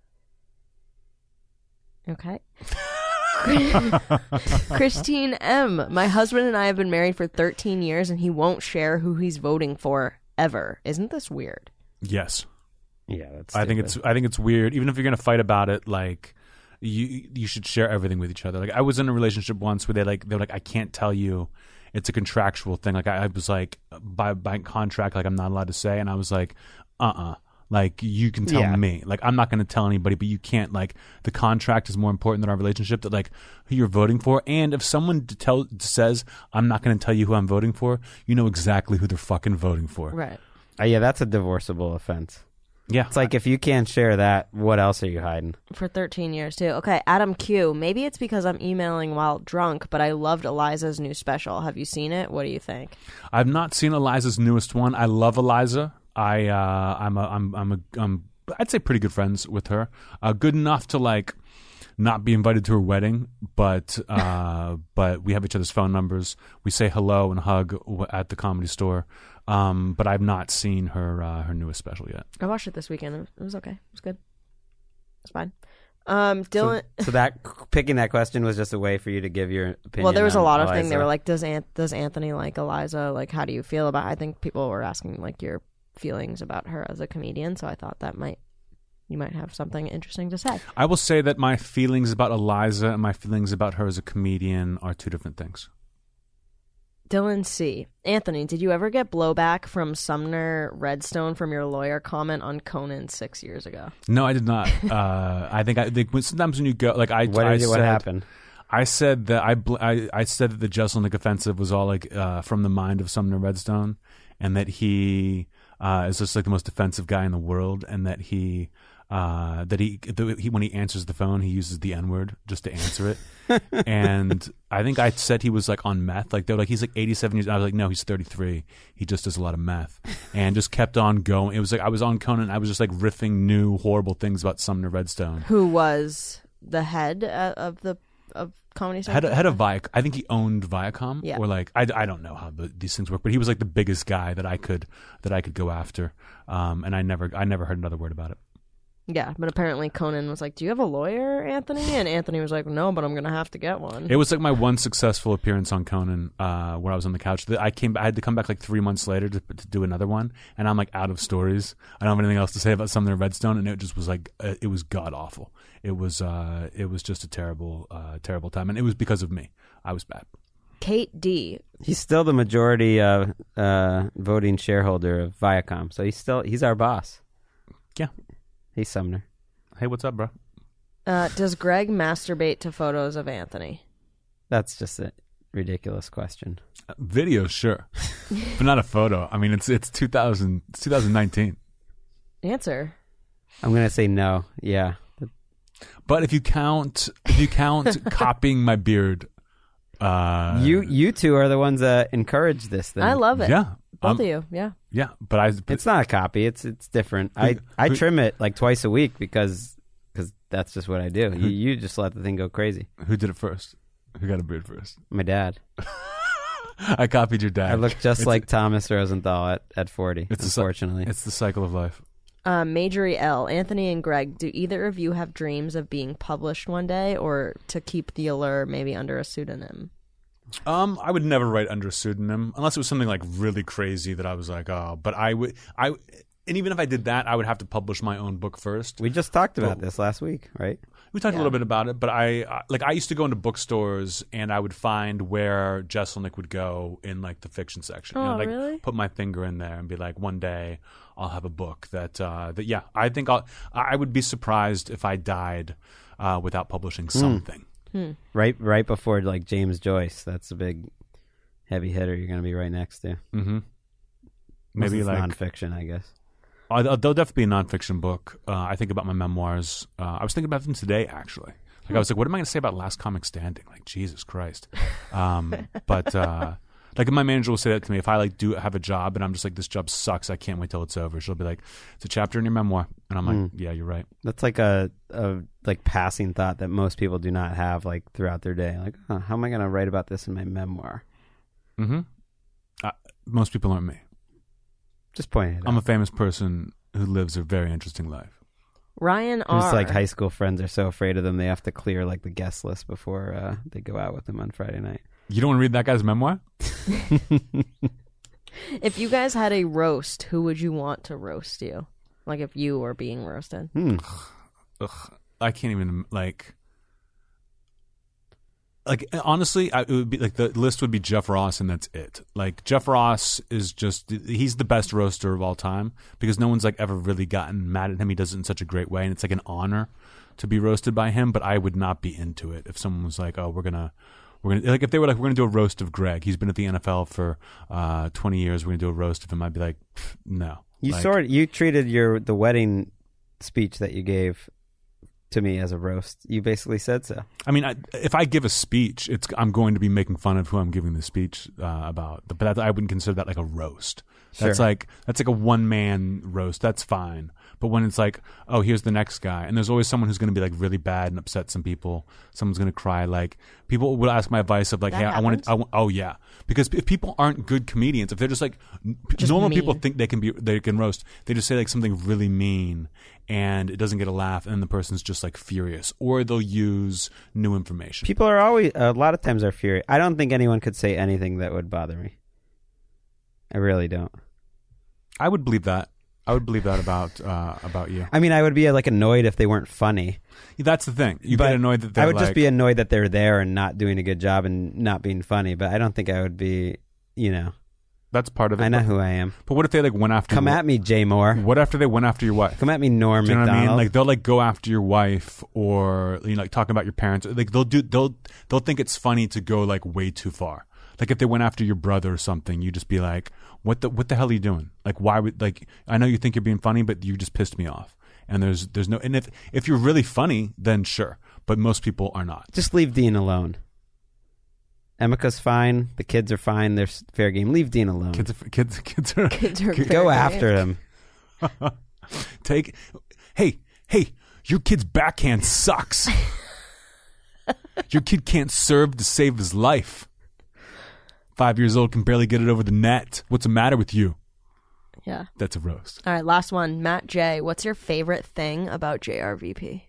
Okay. Christine M. My husband and I have been married for thirteen years and he won't share who he's voting for ever. Isn't this weird? Yes. Yeah, that's I think it's I think it's weird. Even if you're gonna fight about it, like you you should share everything with each other. Like I was in a relationship once where they like they're like I can't tell you. It's a contractual thing. Like I, I was like by by contract, like I'm not allowed to say, and I was like, uh uh Like, you can tell yeah. me. Like, I'm not going to tell anybody, but you can't. Like, the contract is more important than our relationship, that, like, who you're voting for. And if someone tell, says, I'm not going to tell you who I'm voting for, you know exactly who they're fucking voting for. Right. Uh, yeah, that's a divorceable offense. Yeah. It's like, if you can't share that, what else are you hiding? For thirteen years, too. Okay, Adam Q. Maybe it's because I'm emailing while drunk, but I loved Eliza's new special. Have you seen it? What do you think? I've not seen Eliza's newest one. I love Eliza. I uh, I'm a I'm I'm a I'm I'd say pretty good friends with her. Uh, good enough to like not be invited to her wedding, but uh, but we have each other's phone numbers. We say hello and hug at the Comedy Store. Um, but I've not seen her uh, her newest special yet. I watched it this weekend. It was okay. It was good. It's fine. Um, Dylan. So, so that picking that question was just a way for you to give your opinion. Well, there was a lot of Eliza. things. They were like, "Does An- does Anthony like Eliza? Like, how do you feel about?" I think people were asking like your feelings about her as a comedian. So I thought that might you might have something interesting to say. I will say that my feelings about Eliza and my feelings about her as a comedian are two different things. Dylan C. Anthony, did you ever get blowback from Sumner Redstone from your lawyer comment on Conan six years ago? No, I did not. uh, I think I think when, sometimes when you go like I What, I did, what said, happened? I said that I, bl- I I said that the Jeselnik offensive was all like uh, from the mind of Sumner Redstone, and that he uh, is just like the most offensive guy in the world, and that he uh, that he, the, he when he answers the phone he uses the N word just to answer it. And I think I said he was like on meth. Like they're like he's like eighty-seven years. I was like, no, he's thirty-three. He just does a lot of meth, and just kept on going. It was like I was on Conan. I was just like riffing new horrible things about Sumner Redstone, who was the head uh, of the of Comedy Central. Head, head of Viacom. I think he owned Viacom. Yeah. Or like I, I don't know how the, these things work, but he was like the biggest guy that I could that I could go after. Um, and I never I never heard another word about it. Yeah, but apparently Conan was like, "Do you have a lawyer, Anthony?" And Anthony was like, "No, but I'm gonna have to get one." It was like my one successful appearance on Conan, uh, where I was on the couch. I came, I had to come back like three months later to, to do another one, and I'm like out of stories. I don't have anything else to say about Sumner Redstone, and it just was like uh, it was god awful. It was, uh, it was just a terrible, uh, terrible time, and it was because of me. I was bad. Kate D. He's still the majority uh, uh, voting shareholder of Viacom, so he's still he's our boss. Yeah. He's Sumner. Hey, what's up, bro? Uh, does Greg masturbate to photos of Anthony? That's just a ridiculous question. Uh, video, sure, but not a photo. I mean, it's it's two thousand, it's two thousand nineteen. Answer. I'm gonna say no. Yeah, but if you count, if you count copying my beard, uh, you you two are the ones that encourage this thing. I love it. Yeah, both um, of you. Yeah. Yeah, but I. But, it's not a copy. It's it's different. I, I trim it like twice a week because because that's just what I do. You you just let the thing go crazy. Who did it first? Who got a beard first? My dad. I copied your dad. I look just it's, like Thomas Rosenthal at, at forty, it's unfortunately. The, it's the cycle of life. Uh, Majorie L. Anthony and Greg, do either of you have dreams of being published one day or to keep the allure maybe under a pseudonym? Um, I would never write under a pseudonym unless it was something like really crazy that I was like, oh, but I would, I, and even if I did that, I would have to publish my own book first. We just talked about but, this last week, right? We talked Yeah. a little bit about it, but I, I like I used to go into bookstores and I would find where Jeselnik would go in like the fiction section. Oh, you know, like really? put my finger in there and be like, one day I'll have a book that uh, that yeah, I think I'll. I would be surprised if I died uh, without publishing something. Hmm. Right, right before like James Joyce. That's a big heavy hitter. You're going to be right next to. Mm-hmm. Maybe it's like nonfiction, I guess. Uh, there'll definitely be a nonfiction book. Uh, I think about my memoirs. Uh, I was thinking about them today, actually. Like I was like, what am I going to say about Last Comic Standing? Like Jesus Christ. Um, but uh, Like my manager will say that to me if I like do have a job and I'm just like, this job sucks, I can't wait till it's over. She'll be like, it's a chapter in your memoir, and I'm like, Mm. yeah, you're right. That's like a, a like passing thought that most people do not have like throughout their day. Like, huh, how am I going to write about this in my memoir? Mm-hmm. Uh, most people aren't me. Just pointing it I'm a out. famous person who lives a very interesting life. Ryan R. Just like high school friends are so afraid of them, they have to clear like the guest list before uh, they go out with them on Friday night. You don't want to read that guy's memoir? If you guys had a roast, who would you want to roast you? Like if you were being roasted. Hmm. Ugh, I can't even like. Like honestly, I, it would be like the list would be Jeff Ross, and that's it. Like Jeff Ross is just—he's the best roaster of all time because no one's like ever really gotten mad at him. He does it in such a great way, and it's like an honor to be roasted by him. But I would not be into it if someone was like, "Oh, we're gonna, we're gonna," like if they were like, "We're gonna do a roast of Greg. He's been at the N F L for uh, twenty years. We're gonna do a roast of him." I'd be like, "No." You like, sort you treated your the wedding speech that you gave to me as a roast. You basically said so. I mean, I, if I give a speech, it's I'm going to be making fun of who I'm giving the speech uh, about. But that, I wouldn't consider that like a roast. That's Sure. like that's like a one man roast. That's fine. But when it's like, oh, here's the next guy, and there's always someone who's going to be like really bad and upset some people. Someone's going to cry. Like people will ask my advice of like, That hey, I want happens? to. I w- oh yeah, because if people aren't good comedians, if they're just like Just normal mean. people think they can be they can roast, they just say like something really mean and it doesn't get a laugh, and then the person's just like furious, or they'll use new information. People are always a lot of times are furious. I don't think anyone could say anything that would bother me. I really don't. I would believe that. I would believe that about uh, about you. I mean, I would be like annoyed if they weren't funny. That's the thing. You But get annoyed that they're I would like, just be annoyed that they're there and not doing a good job and not being funny. But I don't think I would be, you know. that's part of it. I know but, who I am. but what if they like went after? Come your, at me, Jay Moore. What after they went after your wife? Come at me, Norm Do you know Macdonald. what I mean? Like they'll like go after your wife, or you know, like talking about your parents. Like they'll do they'll they'll think it's funny to go like way too far. Like if they went after your brother or something, you just be like, "What the what the hell are you doing? Like why would like I know you think you're being funny, but you just pissed me off." And there's there's no and if if you're really funny, then sure. But most people are not. Just leave Dean alone. Emika's fine. The kids are fine. They're s- fair game. Leave Dean alone. Kids are, kids kids are Kids are Go very- after him. take. Hey hey, your kid's backhand sucks. Your kid can't serve to save his life. Five years old can barely get it over the net. What's the matter with you? Yeah. That's a roast. All right, last one. Matt J. What's your favorite thing about J R V P?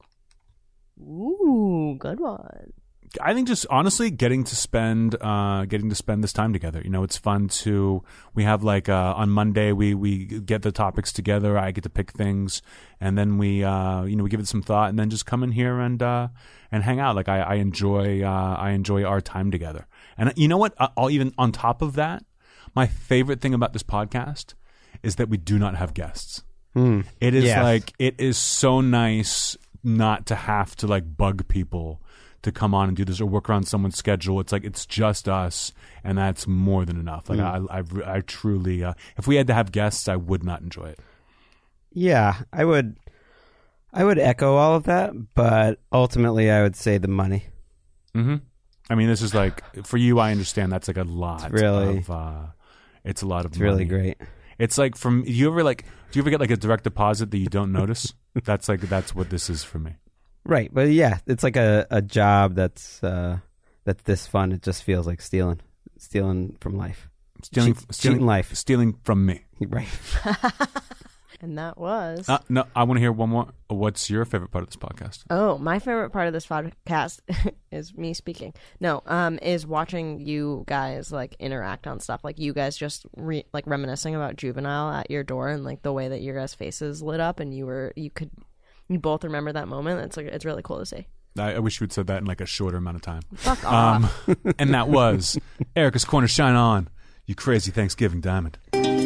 Ooh, good one. I think just honestly getting to spend uh, getting to spend this time together. You know, it's fun to we have like uh, on Monday we we get the topics together. I get to pick things, and then we uh, you know we give it some thought, and then just come in here and uh, and hang out. Like I, I enjoy uh, I enjoy our time together. And you know what? I'll even on top of that, my favorite thing about this podcast is that we do not have guests. Hmm. It is Yes. like it is so nice not to have to like bug people to come on and do this or work around someone's schedule. It's like it's just us, and that's more than enough. Like Mm. I, I, I truly, uh, if we had to have guests, I would not enjoy it. Yeah, I would. I would echo all of that, but ultimately, I would say the money. Mm-hmm. I mean, this is like for you. I understand that's like a lot. It's really- of, uh, it's a lot of. It's really money. great. It's like from you ever like do you ever get like a direct deposit that you don't notice? That's like that's what this is for me. Right, but yeah, it's like a, a job that's uh, that's this fun. It just feels like stealing, stealing from life, Stealing, Cheat- stealing cheating life. stealing from me. Right. And that was. Uh, no, I want to hear one more. What's your favorite part of this podcast? Oh, my favorite part of this podcast is me speaking. No, um, is watching you guys like interact on stuff. Like you guys just re- like reminiscing about Juvenile at your door, and like the way that your guys' faces lit up, and you were you could you both remember that moment. It's like it's really cool to see. I, I wish you had said that in like a shorter amount of time. Fuck off. Um, and that was Erica's Corner. Shine on, you crazy Thanksgiving diamond.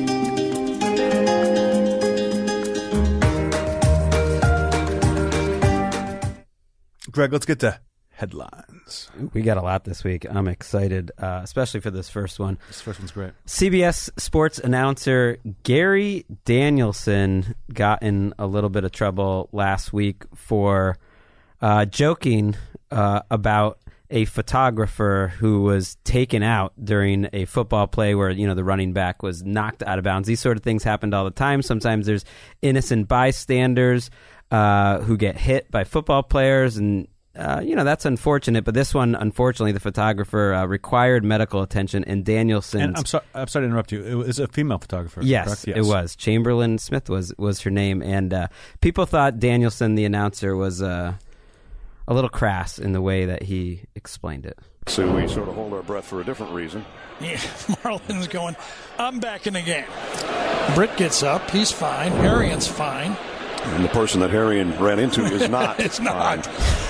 Greg, let's get to headlines. We got a lot this week. I'm excited, uh, especially for this first one. This first one's great. C B S sports announcer Gary Danielson got in a little bit of trouble last week for uh, joking uh, about a photographer who was taken out during a football play where, you know, the running back was knocked out of bounds. These sort of things happened all the time. Sometimes there's innocent bystanders uh, who get hit by football players, and Uh, you know, that's unfortunate, but this one, unfortunately, the photographer uh, required medical attention, and Danielson. And I'm sorry, I'm sorry to interrupt you. It was a female photographer. Yes, yes, it was. Chamberlain Smith was was her name, and uh, people thought Danielson, the announcer, was uh, a little crass in the way that he explained it. So we sort of hold our breath for a different reason. Yeah, Marlon's going, I'm back in the game. Britt gets up. He's fine. Harrian's fine. And the person that Harrian ran into is not. It's not.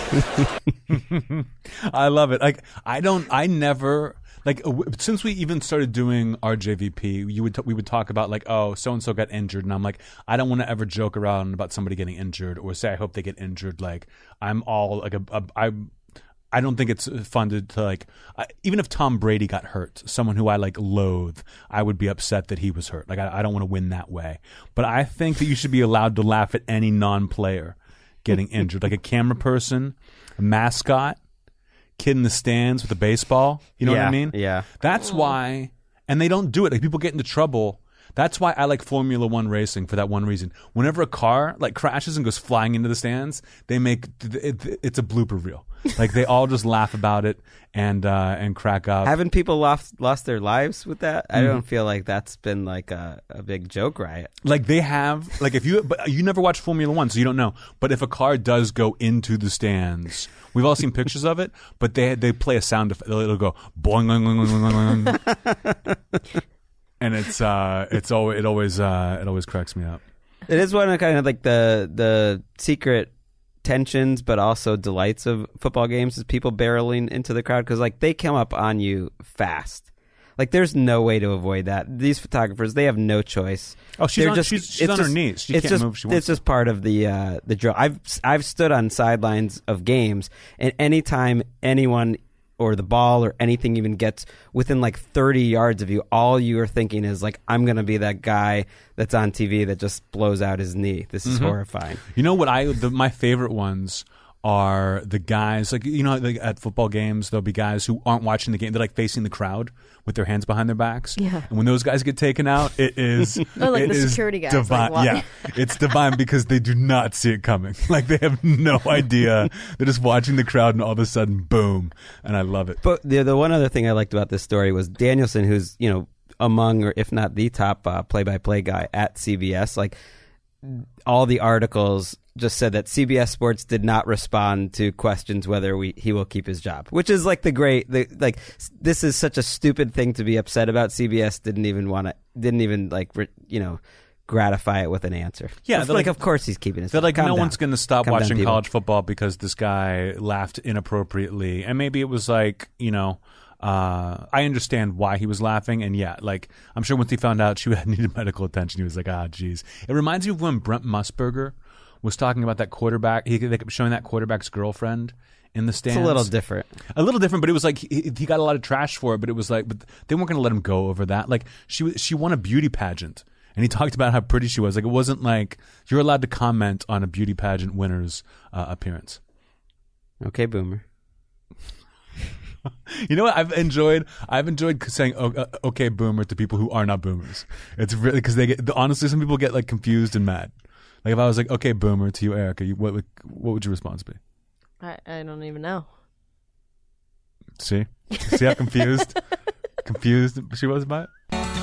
I love it. Like I don't. I never. Like since we even started doing R J V P, you would t- we would talk about like, oh, so and so got injured, and I'm like, I don't want to ever joke around about somebody getting injured or say I hope they get injured. Like I'm all like a, a I. I don't think it's fun to, to like, uh, even if Tom Brady got hurt, someone who I like loathe, I would be upset that he was hurt. Like, I, I don't want to win that way. But I think that you should be allowed to laugh at any non-player getting injured. Like a camera person, a mascot, kid in the stands with a baseball. You know yeah, what I mean? Yeah. That's why, and they don't do it. Like people get into trouble. That's why I like Formula One racing for that one reason. Whenever a car like crashes and goes flying into the stands, they make it, it's a blooper reel. Like they all just laugh about it and uh, and crack up. Haven't people lost lost their lives with that? I Mm. don't feel like that's been like a, a big joke riot. Like they have, like if you, but you never watched Formula One, so you don't know. But if a car does go into the stands, we've all seen pictures of it. But they they play a sound effect. It'll go boing, boing, boing, boing, boing. And it's uh, it's always it always uh, it always cracks me up. It is one of kind of like the the secret tensions, but also delights of football games is people barreling into the crowd because like they come up on you fast. Like there's no way to avoid that. These photographers, they have no choice. Oh, she's They're on, just, she's, she's it's on just, her knees. She it's can't just, move. If she wants it's just part of the uh, the drill. I've I've stood on sidelines of games, and anytime anyone or the ball or anything even gets within like thirty yards of you, all you are thinking is like, I'm going to be that guy that's on T V that just blows out his knee. This is Mm-hmm. horrifying. You know what? I the, my favorite ones are the guys like you know like at football games there'll be guys who aren't watching the game. They're like facing the crowd with their hands behind their backs. Yeah. And when those guys get taken out, it is Oh, like it the is security guys, divine. like, yeah, it's divine because they do not see it coming. Like they have no idea. They're just watching the crowd, and all of a sudden, boom! And I love it. But the the one other thing I liked about this story was Danielson, who's, you know, among or if not the top uh, play-by-play guy at C B S. Like all the articles just said that C B S Sports did not respond to questions whether we he will keep his job, which is like the great the, like this is such a stupid thing to be upset about. C B S didn't even want to didn't even like re, you know gratify it with an answer. Yeah, like, like, like of course he's keeping his They're job. like, Calm no down. one's going to stop Calm down, watching people. college football because this guy laughed inappropriately. And maybe it was like, you know, uh, I understand why he was laughing. And yeah, like, I'm sure once he found out she had needed medical attention, he was like, ah, geez. It reminds me of when Brent Musburger was talking about that quarterback. He they kept showing that quarterback's girlfriend in the stands. It's a little different. A little different, but it was like he, he got a lot of trash for it. But it was like, but they weren't going to let him go over that. Like she was- she won a beauty pageant. And he talked about how pretty she was. Like it wasn't like you're allowed to comment on a beauty pageant winner's uh, appearance. Okay, Boomer. You know what I've enjoyed? I've enjoyed saying oh, uh, "okay, Boomer" to people who are not Boomers. It's really because they get honestly. Some people get like confused and mad. Like if I was like "okay, Boomer" to you, Erica, you, what would what would your response be? I, I don't even know. See, see how confused, confused she was by it.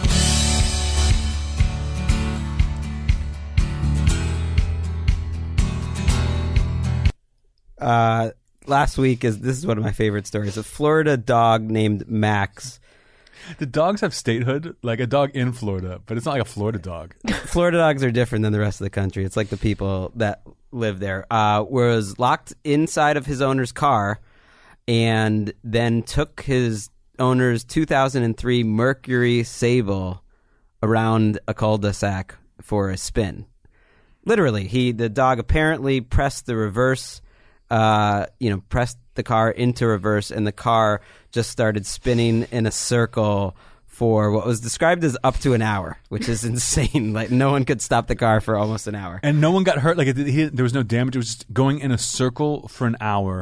Uh, last week is this is one of my favorite stories. A Florida dog named Max. Do dogs have statehood? Like a dog in Florida, but it's not like a Florida dog. Florida dogs are different than the rest of the country. It's like the people that live there. Uh, was locked inside of his owner's car, and then took his owner's two thousand three Mercury Sable around a cul-de-sac for a spin. Literally, he the dog apparently pressed the reverse. Uh, you know, pressed the car into reverse, and the car just started spinning in a circle for what was described as up to an hour, which is insane. Like no one could stop the car for almost an hour. And no one got hurt. Like it, he, there was no damage. It was just going in a circle for an hour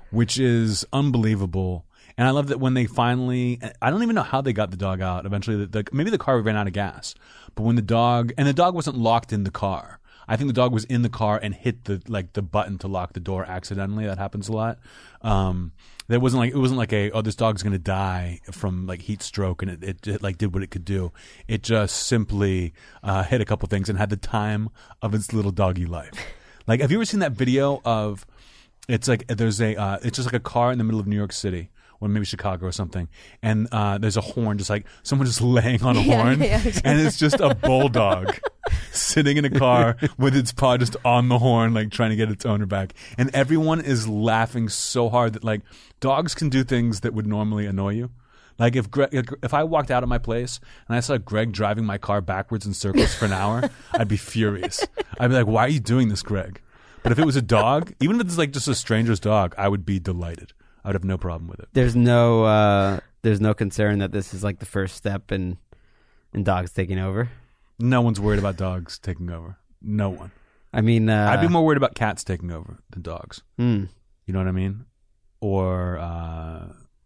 which is unbelievable. And I love that when they finally, I don't even know how they got the dog out. Eventually, the, the, maybe the car ran out of gas. But when the dog, and the dog wasn't locked in the car. I think the dog was in the car and hit the like the button to lock the door accidentally. That happens a lot. Um, there wasn't like it wasn't like a oh this dog's gonna die from like heat stroke and it, it, it like did what it could do. It just simply uh, hit a couple things and had the time of its little doggy life. Like, have you ever seen that video of? It's like there's a uh, it's just like a car in the middle of New York City. Or maybe Chicago or something, and uh, there's a horn, just like someone just laying on a Yeah, horn, yeah. and it's just a bulldog sitting in a car with its paw just on the horn, like trying to get its owner back, and everyone is laughing so hard that like dogs can do things that would normally annoy you. Like if Greg, if I walked out of my place and I saw Greg driving my car backwards in circles for an hour, I'd be furious. I'd be like, "Why are you doing this, Greg?" But if it was a dog, even if it's like just a stranger's dog, I would be delighted. I would have no problem with it. There's no uh, there's no concern that this is like the first step in in dogs taking over. No one's worried about dogs taking over. No one. I mean, uh, I'd be more worried about cats taking over than dogs. hmm. You know what I mean? Or uh,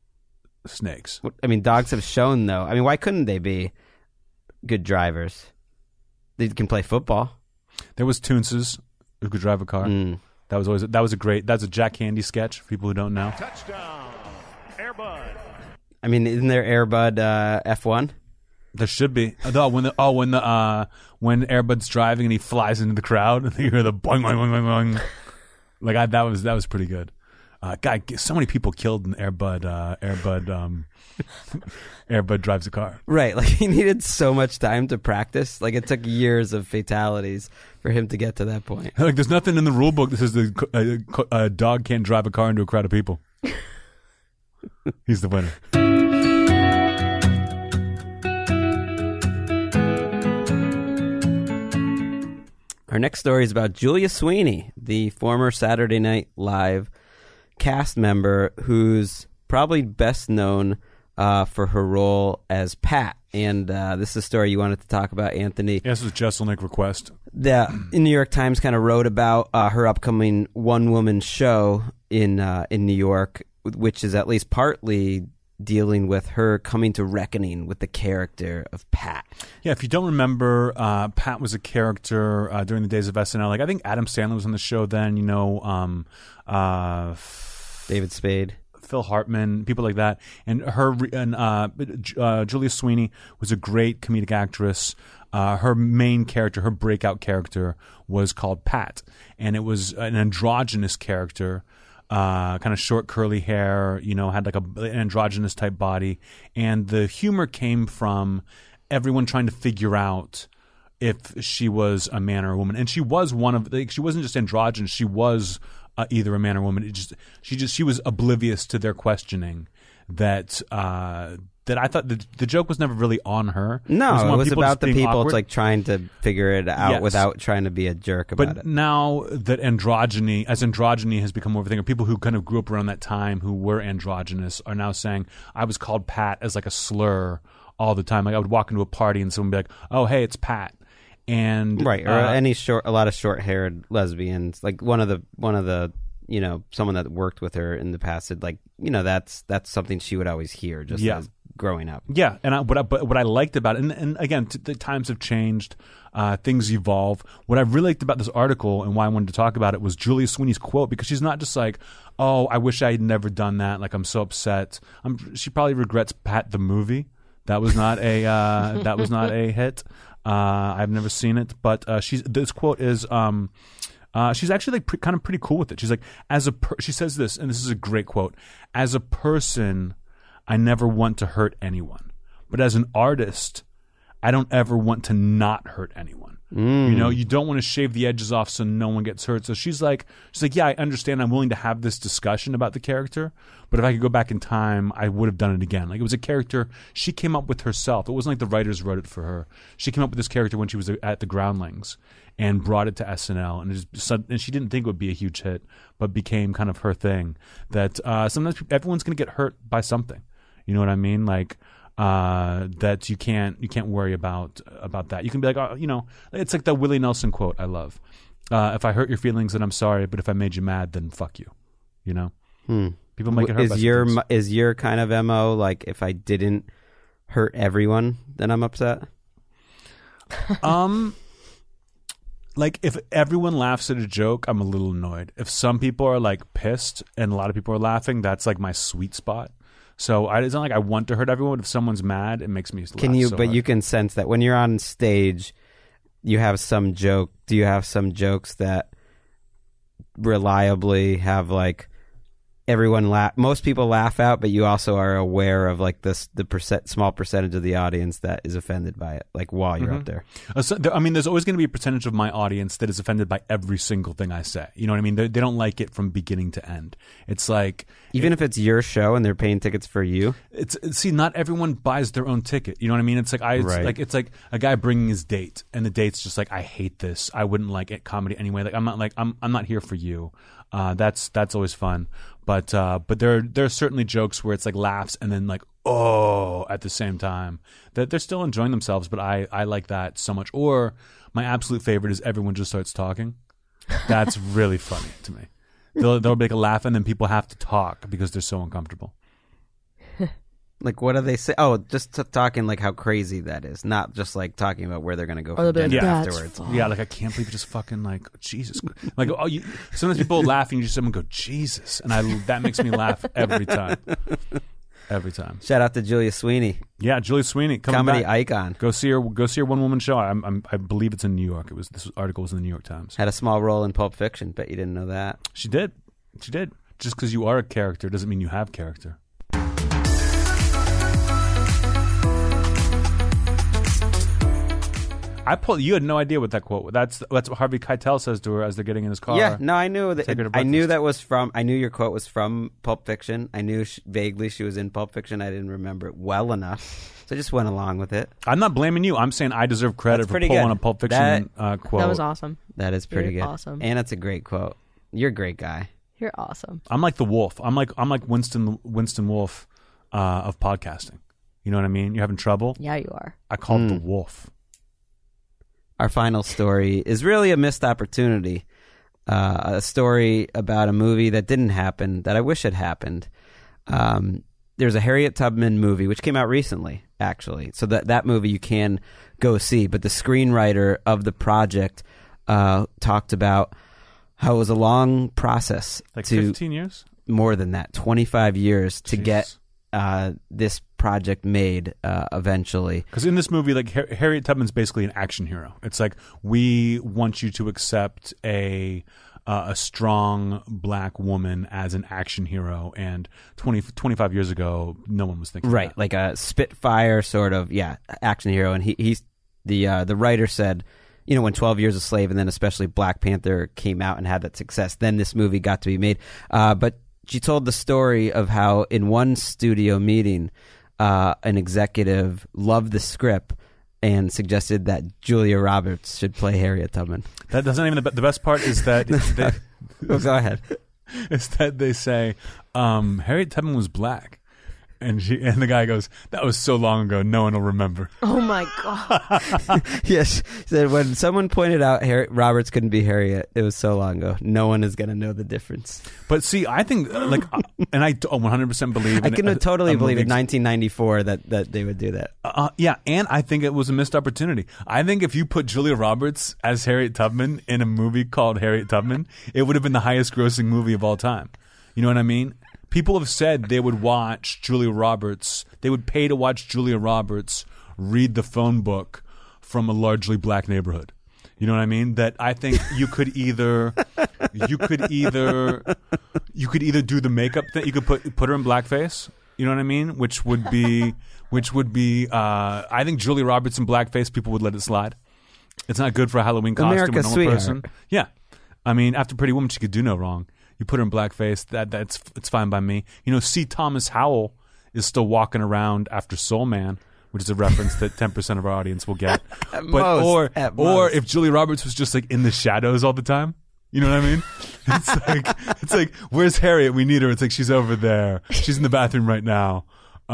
snakes. I mean, dogs have shown though. I mean, why couldn't they be good drivers? They can play football. There was Toonces who could drive a car. Mm. That was always that was a great. That's a Jack Handy sketch for people who don't know. Touchdown, Air Bud. I mean, isn't there Air Bud uh, F one? There should be. Oh, when the oh when the uh, when Air Bud's driving and he flies into the crowd and you hear the boing boing boing boing boing. Like I, that was that was pretty good. Uh, God, so many people killed in Air Bud. Uh, Air Bud. Um, Air Bud drives a car. Right, like he needed so much time to practice. Like it took years of fatalities for him to get to that point. Like there's nothing in the rule book that says the uh, a dog can't drive a car into a crowd of people. He's the winner. Our next story is about Julia Sweeney, the former Saturday Night Live cast member who's probably best known uh, for her role as Pat. And uh, this is a story you wanted to talk about, Anthony. Yes, it was Jesselnick request. The New York Times kind of wrote about uh, her upcoming one-woman show in uh, in New York, which is at least partly dealing with her coming to reckoning with the character of Pat. Yeah, if you don't remember, uh, Pat was a character uh, during the days of S N L. Like I think Adam Sandler was on the show then. You know, um, uh, David Spade. Phil Hartman, people like that, and her and uh, uh, Julia Sweeney was a great comedic actress. Uh, her main character, her breakout character, was called Pat, and it was an androgynous character, uh, kind of short, curly hair. You know, had like a, an androgynous type body, and the humor came from everyone trying to figure out if she was a man or a woman, and she was one of. Like, she wasn't just androgynous; she was. Uh, either a man or woman. It just she just she was oblivious to their questioning. That uh, that I thought the the joke was never really on her. No, it was, it was people about the being people. awkward. It's like trying to figure it out Yes. without trying to be a jerk about But it. now that androgyny, as androgyny has become more of a thing, or people who kind of grew up around that time who were androgynous are now saying, I was called Pat as like a slur all the time. Like I would walk into a party and someone would be like, oh, hey, it's Pat. And Right, or uh, any short, a lot of short-haired lesbians. Like one of the one of the you know someone that worked with her in the past said like you know that's that's something she would always hear just Yeah. as growing up. Yeah, and I, what I, but what I liked about it, and, and again, t- the times have changed, uh, things evolve. What I really liked about this article and why I wanted to talk about it was Julia Sweeney's quote, because she's not just like, "Oh, I wish I had never done that. Like, I'm so upset." I'm, she probably regrets Pat the movie. That was not a uh, that was not a hit. Uh, I've never seen it, but uh, she's this quote is. Um, Uh, she's actually like pre- kind of pretty cool with it. She's like, as a per- she says this, and this is a great quote. As a person, I never want to hurt anyone, but as an artist, I don't ever want to not hurt anyone. Mm. You know, you don't want to shave the edges off so no one gets hurt. So she's like, she's like, yeah, I understand. I'm willing to have this discussion about the character, but if I could go back in time, I would have done it again. Like it was a character she came up with herself. It wasn't like the writers wrote it for her. She came up with this character when she was at the Groundlings and brought it to S N L, and, it just, and she didn't think it would be a huge hit, but became kind of her thing. That uh, sometimes everyone's going to get hurt by something. You know what I mean? Like. Uh, that you can't you can't worry about about that. You can be like, oh, you know, it's like the Willie Nelson quote I love. Uh, if I hurt your feelings, then I'm sorry, but if I made you mad, then fuck you. You know, Hmm. People might get hurt. Is by your some things. is your kind of M O like if I didn't hurt everyone, then I'm upset? um, like if everyone laughs at a joke, I'm a little annoyed. If some people are like pissed and a lot of people are laughing, that's like my sweet spot. So I, it's not like I want to hurt everyone. If someone's mad, it makes me laugh. Can you? so but hard. you can sense that when you're on stage, you have some joke. Do you have some jokes that reliably have like everyone laugh? Most people laugh out, but you also are aware of like this the percent small percentage of the audience that is offended by it. Like while you're Mhm. up there, Uh, so there- I mean, there's always going to be a percentage of my audience that is offended by every single thing I say. You know what I mean? They, they don't like it from beginning to end. It's like even if it's your show and they're paying tickets for you. it's see, not everyone buys their own ticket. You know what I mean? It's like I it's Right. like it's like a guy bringing his date, and the date's just like, I hate this. I wouldn't like it comedy anyway. Like I'm not like I'm I'm not here for you. Uh, that's that's always fun. But uh, but there there are certainly jokes where it's like laughs and then like oh at the same time. That they're still enjoying themselves, but I I like that so much. Or my absolute favorite is everyone just starts talking. That's really funny to me. They'll they'll make a laugh and then people have to talk because they're so uncomfortable. Like, what do they say? Oh, just t- talking like how crazy that is, not just like talking about where they're going to go for they'll be like, dinner "That's afterwards. fun." Yeah, like I can't believe you just fucking like Jesus. Like oh, you, sometimes people laugh and you just someone go Jesus, and I that makes me laugh every time, every time. Shout out to Julia Sweeney, Yeah, Julie Sweeney, coming comedy back. icon. Go see her. Go see her one woman show. I'm, I'm, I believe it's in New York. It was this article was in the New York Times. Had a small role in Pulp Fiction. Bet you didn't know that. She did. She did. Just because you are a character doesn't mean you have character. I pulled. You had no idea what that quote. That's that's what Harvey Keitel says to her as they're getting in his car. Yeah, no, I knew that. Take her to I knew breakfast. that was from. I knew your quote was from Pulp Fiction. I knew she, vaguely she was in Pulp Fiction. I didn't remember it well enough, so I just went along with it. I'm not blaming you. I'm saying I deserve credit That's for pretty pulling good. a Pulp Fiction That- uh, quote. That was awesome. That is pretty You're good. awesome. And it's a great quote. You're a great guy. You're awesome. I'm like the wolf. I'm like I'm like Winston Winston Wolf uh, of podcasting. You know what I mean? You're having trouble. Yeah, you are. I call Hmm. it the wolf. Our final story is really a missed opportunity. Uh, a story about a movie that didn't happen that I wish had happened. Um, there's a Harriet Tubman movie which came out recently, actually. So that that movie you can go see. But the screenwriter of the project uh, talked about how it was a long process Like to fifteen years. more than that, twenty-five years to Jesus. get uh, this project made uh, eventually. Because in this movie, like Har- Harriet Tubman's basically an action hero. It's like we want you to accept a uh, a strong black woman as an action hero, and twenty, twenty-five years ago, no one was thinking Right, that. like a Spitfire sort of, yeah, action hero. And he, he's the uh, the writer said, you know, when twelve Years a Slave and then especially Black Panther came out and had that success, then this movie got to be made. Uh, but she told the story of how in one studio meeting, uh, an executive loved the script and suggested that Julia Roberts should play Harriet Tubman. That doesn't even. The, be- the best part is that they, Oh, go ahead. is that they say um, Harriet Tubman was black, and she and the guy goes, "That was so long ago, no one will remember." Oh my god. Yes, he said when someone pointed out Harriet Roberts couldn't be Harriet, it was so long ago. No one is going to know the difference. But see, I think uh, like, uh, and I one hundred percent believe. I in can a- totally a believe movie in nineteen ninety-four that, that they would do that. Uh, yeah, and I think it was a missed opportunity. I think if you put Julia Roberts as Harriet Tubman in a movie called Harriet Tubman, it would have been the highest grossing movie of all time. You know what I mean? People have said they would watch Julia Roberts, they would pay to watch Julia Roberts read the phone book from a largely black neighborhood. You know what I mean? That I think you could either you could either you could either do the makeup thing, you could put put her in blackface, you know what I mean? Which would be which would be uh, I think Julia Roberts in blackface, people would let it slide. It's not good for a Halloween costume America's or a normal sweetheart. person. Yeah. I mean, after Pretty Woman she could do no wrong. You put her in blackface, that that's it's fine by me. You know, C. Thomas Howell is still walking around after Soul Man, which is a reference that ten percent of our audience will get. But most, or at or most. if Julia Roberts was just like in the shadows all the time, you know what I mean? It's like it's like where's Harriet? We need her. It's like she's over there. She's in the bathroom right now.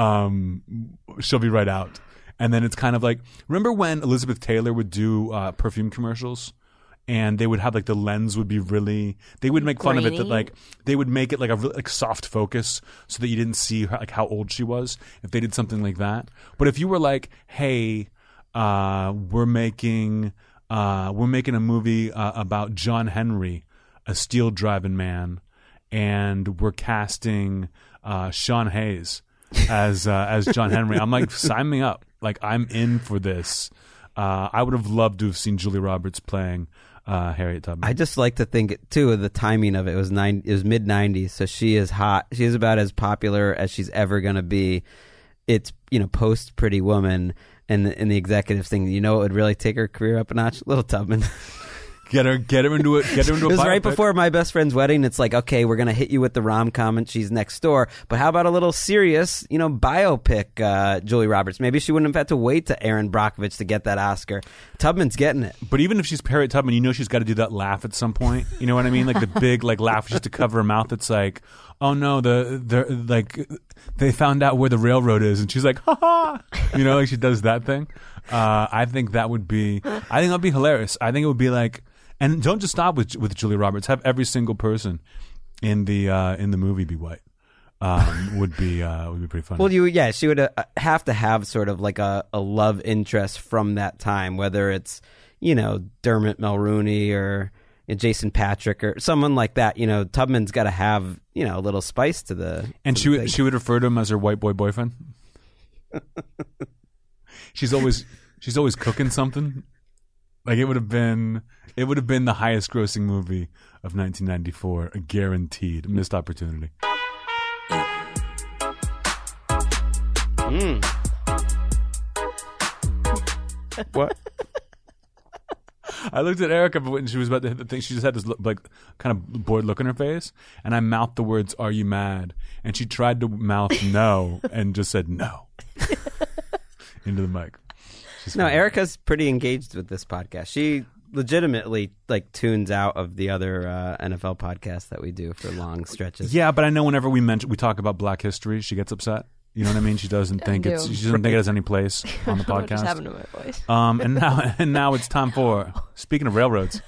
Um, she'll be right out. And then it's kind of like remember when Elizabeth Taylor would do uh, perfume commercials, and they would have like the lens would be really. They would make fun of it that Grainy? like they would make it like a really, like soft focus so that you didn't see her, like how old she was if they did something like that. But if you were like, hey, uh, we're making uh, we're making a movie uh, about John Henry, a steel driving man, and we're casting uh, Sean Hayes as uh, as John Henry. I'm like, sign me up. Like, I'm in for this. Uh, I would have loved to have seen Julia Roberts playing uh, Harriet Tubman. I just like to think too of the timing of it. It was nine. It was mid nineties, so she is hot. She is about as popular as she's ever going to be. It's, you know, post Pretty Woman and the, and the executives thing. You know, what would really take her career up a notch? Little Tubman. Get her, get her into it. Get her into a It was right biopic. before My Best Friend's Wedding. It's like, okay, we're gonna hit you with the rom com, and she's next door. But how about a little serious, you know, biopic? Uh, Julie Roberts. Maybe she wouldn't have had to wait to Aaron Brockovich to get that Oscar. Tubman's getting it. But even if she's Harriet Tubman, you know she's got to do that laugh at some point. You know what I mean? Like the big like laugh just to cover her mouth. It's like, oh no, the the like they found out where the railroad is, and she's like, ha ha. You know, like she does that thing. Uh, I think that would be. I think that'd be hilarious. I think it would be like. And don't just stop with with Julia Roberts. Have every single person in the uh, in the movie be white. Um, would be uh, would be pretty funny. Well, you yeah, she would uh, have to have sort of like a, a love interest from that time, whether it's, you know, Dermot Mulroney or, you know, Jason Patrick or someone like that. You know, Tubman's got to have, you know, a little spice to the. and to she the would thing. she would refer to him as her white boy boyfriend. she's always she's always cooking something. Like it would have been, it would have been the highest grossing movie of nineteen ninety-four, a guaranteed missed opportunity. Mm. What? I looked at Erica when she was about to hit the thing. She just had this look, like kind of bored look on her face, and I mouthed the words, "Are you mad?" And she tried to mouth no, and just said no into the mic. She's No, funny. Erica's pretty engaged with this podcast. She legitimately like tunes out of the other uh, N F L podcasts that we do for long stretches. Yeah, but I know whenever we mention we talk about Black History, she gets upset. You know what I mean? She doesn't think do. it's she doesn't think it has any place on the What just happened podcast. to my voice? Um, and now and now it's time for speaking of railroads.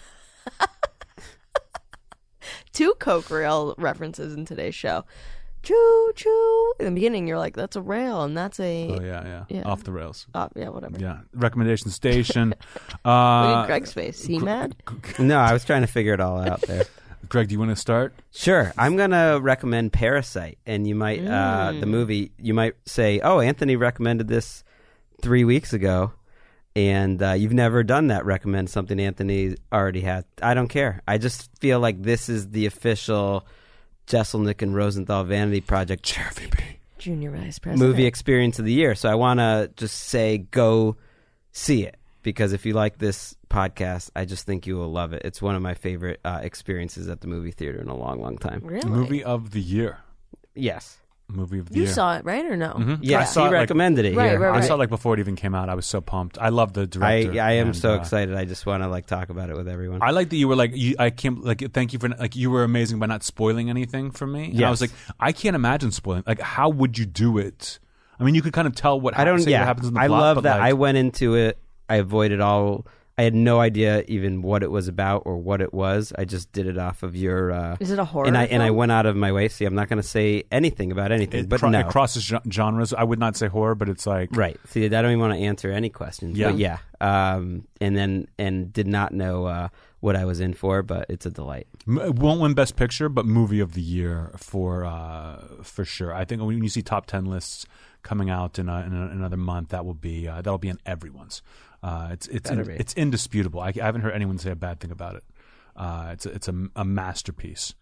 Two Coke rail references in today's show. Choo choo. In the beginning, you're like, "That's a rail," and that's a Oh yeah, yeah, Yeah. off the rails. oh, yeah, whatever. Yeah, recommendation station. Look Uh, at Greg's face. Is he mad? No, I was trying to figure it all out there. Greg, do you want to start? Sure. I'm going to recommend Parasite. And you might, uh, the movie, you might say, oh, Anthony recommended this three weeks ago. And uh, you've never done that, recommend something Anthony already had. I don't care. I just feel like this is the official Jesselnick and Rosenthal Vanity Project Junior Vice President. movie experience of the year. So I want to just say, go see it. Because if you like this podcast, I just think you will love it. It's one of my favorite uh, experiences at the movie theater in a long, long time. Really? Movie of the year. Yes. Movie of the You year. saw it, right, or no? Mhm. I Yes, saw he it, like- recommended it Right, here. right, I right. saw it like before it even came out. I was so pumped. I love the I, director. I am and, so uh, excited. I just want to like talk about it with everyone. I like that you were like, you, I can't like. Thank you for like you were amazing by not spoiling anything for me. And I Yes. was like, I can't imagine spoiling. Like, how would you do it? I mean, you could kind of tell what I don't. say Yeah, what happens in the I plot. love but, that. like, I went into it. I avoided all. I had no idea even what it was about or what it was. I just did it off of your. Uh, Is it a horror and I and I film? went out of my way. See, I'm not going to say anything about anything. it, but cro- no, it crosses gen- genres. I would not say horror, but it's like right. See, I don't even want to answer any questions. Yeah. But yeah. Um, and then and did not know uh, what I was in for, but it's a delight. M- it won't win Best Picture, but Movie of the Year for uh, for sure. I think when you see top ten lists coming out in, a, in a, another month, that will be uh, that'll be in everyone's. Uh, it's it's Better in, be. it's indisputable. I, I haven't heard anyone say a bad thing about it. Uh, it's a, it's a, a masterpiece.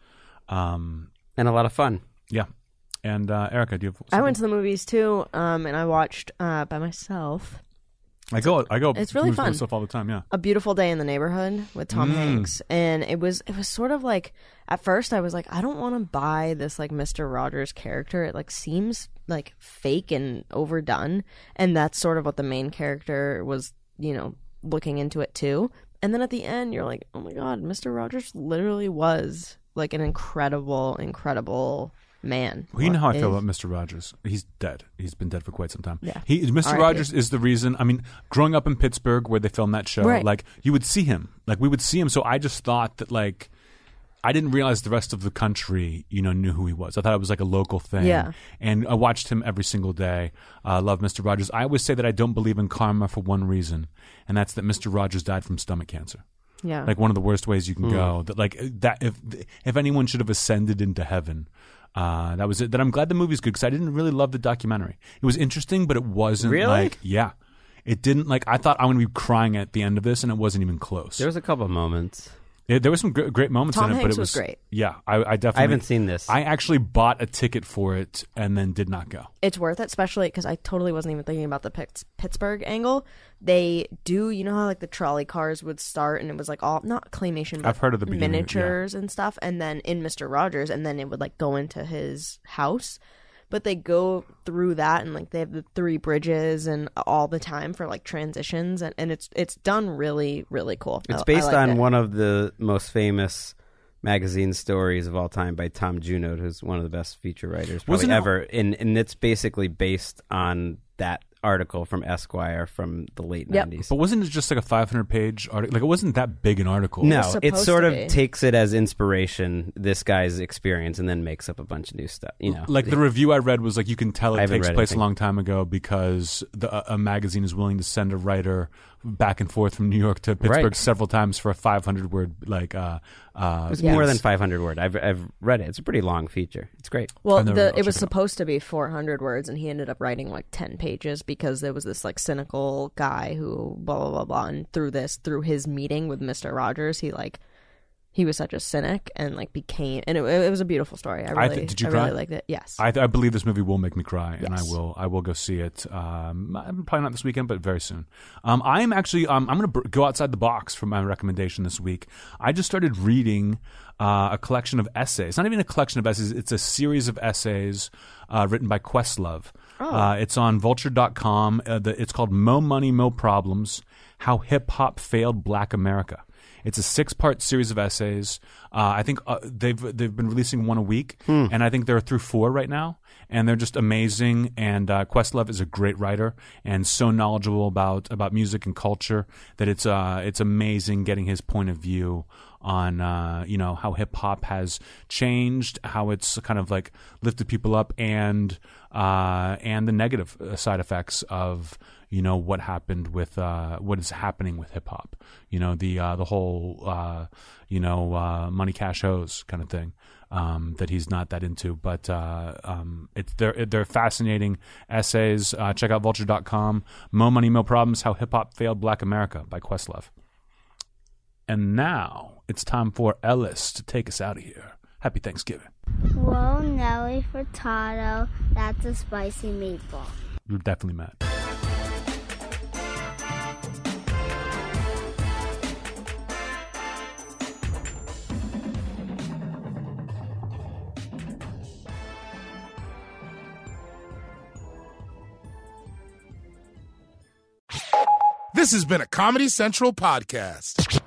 Um, And a lot of fun. yeah. And uh, Erica, do you have? I went to the movies too, um, and I watched uh, by myself I go. I go. It's really movies by fun. myself all the time. Yeah. A Beautiful Day in the Neighborhood with Tom Mm. Hanks, and it was it was sort of like at first I was like, I don't want to buy this like Mister Rogers character. It like seems like fake and overdone, and that's sort of what the main character was, you know, looking into it too. And then at the end, you're like, oh my god, Mister Rogers literally was like an incredible, incredible man. Well, you know how I is- feel about Mister Rogers. He's dead. He's been dead for quite some time. Yeah. He, Mister R I P Rogers is the reason. I mean, growing up in Pittsburgh where they filmed that show, Right. like you would see him. Like we would see him. So I just thought that like I didn't realize the rest of the country, you know, knew who he was. I thought it was like a local thing. Yeah. And I watched him every single day. I uh, love Mister Rogers. I always say that I don't believe in karma for one reason, and that's that Mister Rogers died from stomach cancer. Yeah. Like one of the worst ways you can go. That like that if if anyone should have ascended into heaven, uh, that was it. That I'm glad the movie's good because I didn't really love the documentary. It was interesting, but it wasn't Really? like yeah, it didn't like I thought I'm going to be crying at the end of this, and it wasn't even close. There was a couple of moments. It, there were some gr- great moments Tom in it, Hanks but it was, was great. Yeah, I, I definitely. I haven't seen this. I actually bought a ticket for it and then did not go. It's worth it, especially because I totally wasn't even thinking about the Pitts- Pittsburgh angle. They do, you know how like the trolley cars would start and it was like all not claymation, but I've heard of the beginning, miniatures and stuff, and then in Mister Rogers, and then it would like go into his house. But they go through that and like they have the three bridges and all the time for like transitions, and, and it's it's done really really cool. It's I- I based liked on it. one of the most famous magazine stories of all time by Tom Junod, who's one of the best feature writers probably Wasn't it- ever. And and it's basically based on that article from Esquire from the late Yep. nineties. But wasn't it just like a five hundred page article? Like it wasn't that big an article. No, It's it supposed sort to of be. takes it as inspiration, this guy's experience, and then makes up a bunch of new stuff. You know, Like the review I read was like you can tell I it haven't takes read place a anything. long time ago because the, a magazine is willing to send a writer back and forth from New York to Pittsburgh Right. several times for a five hundred word like uh uh it's Yeah. more than five hundred word. I've I've read it. It's a pretty long feature. It's great. Well, I've never- the, I'll it was check it out. supposed to be four hundred words, and he ended up writing like ten pages because there was this like cynical guy who blah blah blah blah, and through this, through his meeting with Mister Rogers, he like he was such a cynic and like became, and it, it was a beautiful story. I I really, th- did you I cry? really liked it. Yes, I, I believe this movie will make me cry, and I Yes. will. I will go see it. Um, probably not this weekend, but very soon. Um, I am actually. Um, I'm going to br- go outside the box for my recommendation this week. I just started reading uh, a collection of essays. It's not even a collection of essays. It's a series of essays uh, written by Questlove. Uh, it's on Vulture dot com. Uh, the, it's called "Mo Money, Mo Problems: How Hip Hop Failed Black America." It's a six-part series of essays. Uh, I think uh, they've they've been releasing one a week, and I think they're through four right now, and they're just amazing. And uh, Questlove is a great writer and so knowledgeable about about music and culture that it's uh it's amazing getting his point of view on uh, you know how hip hop has changed, how it's kind of like lifted people up, and uh, and the negative side effects of you know what happened with uh, what is happening with hip hop. You know the uh, the whole uh, you know uh, money cash hoes kind of thing. Um, that he's not that into, but uh, um, it's they're they're fascinating essays. Uh, check out Vulture dot com. Mo Money, Mo Problems: How Hip Hop Failed Black America by Questlove. And now it's time for Ellis to take us out of here. Happy Thanksgiving. Whoa, Nelly Furtado. That's a spicy meatball. You're definitely mad. This has been a Comedy Central podcast.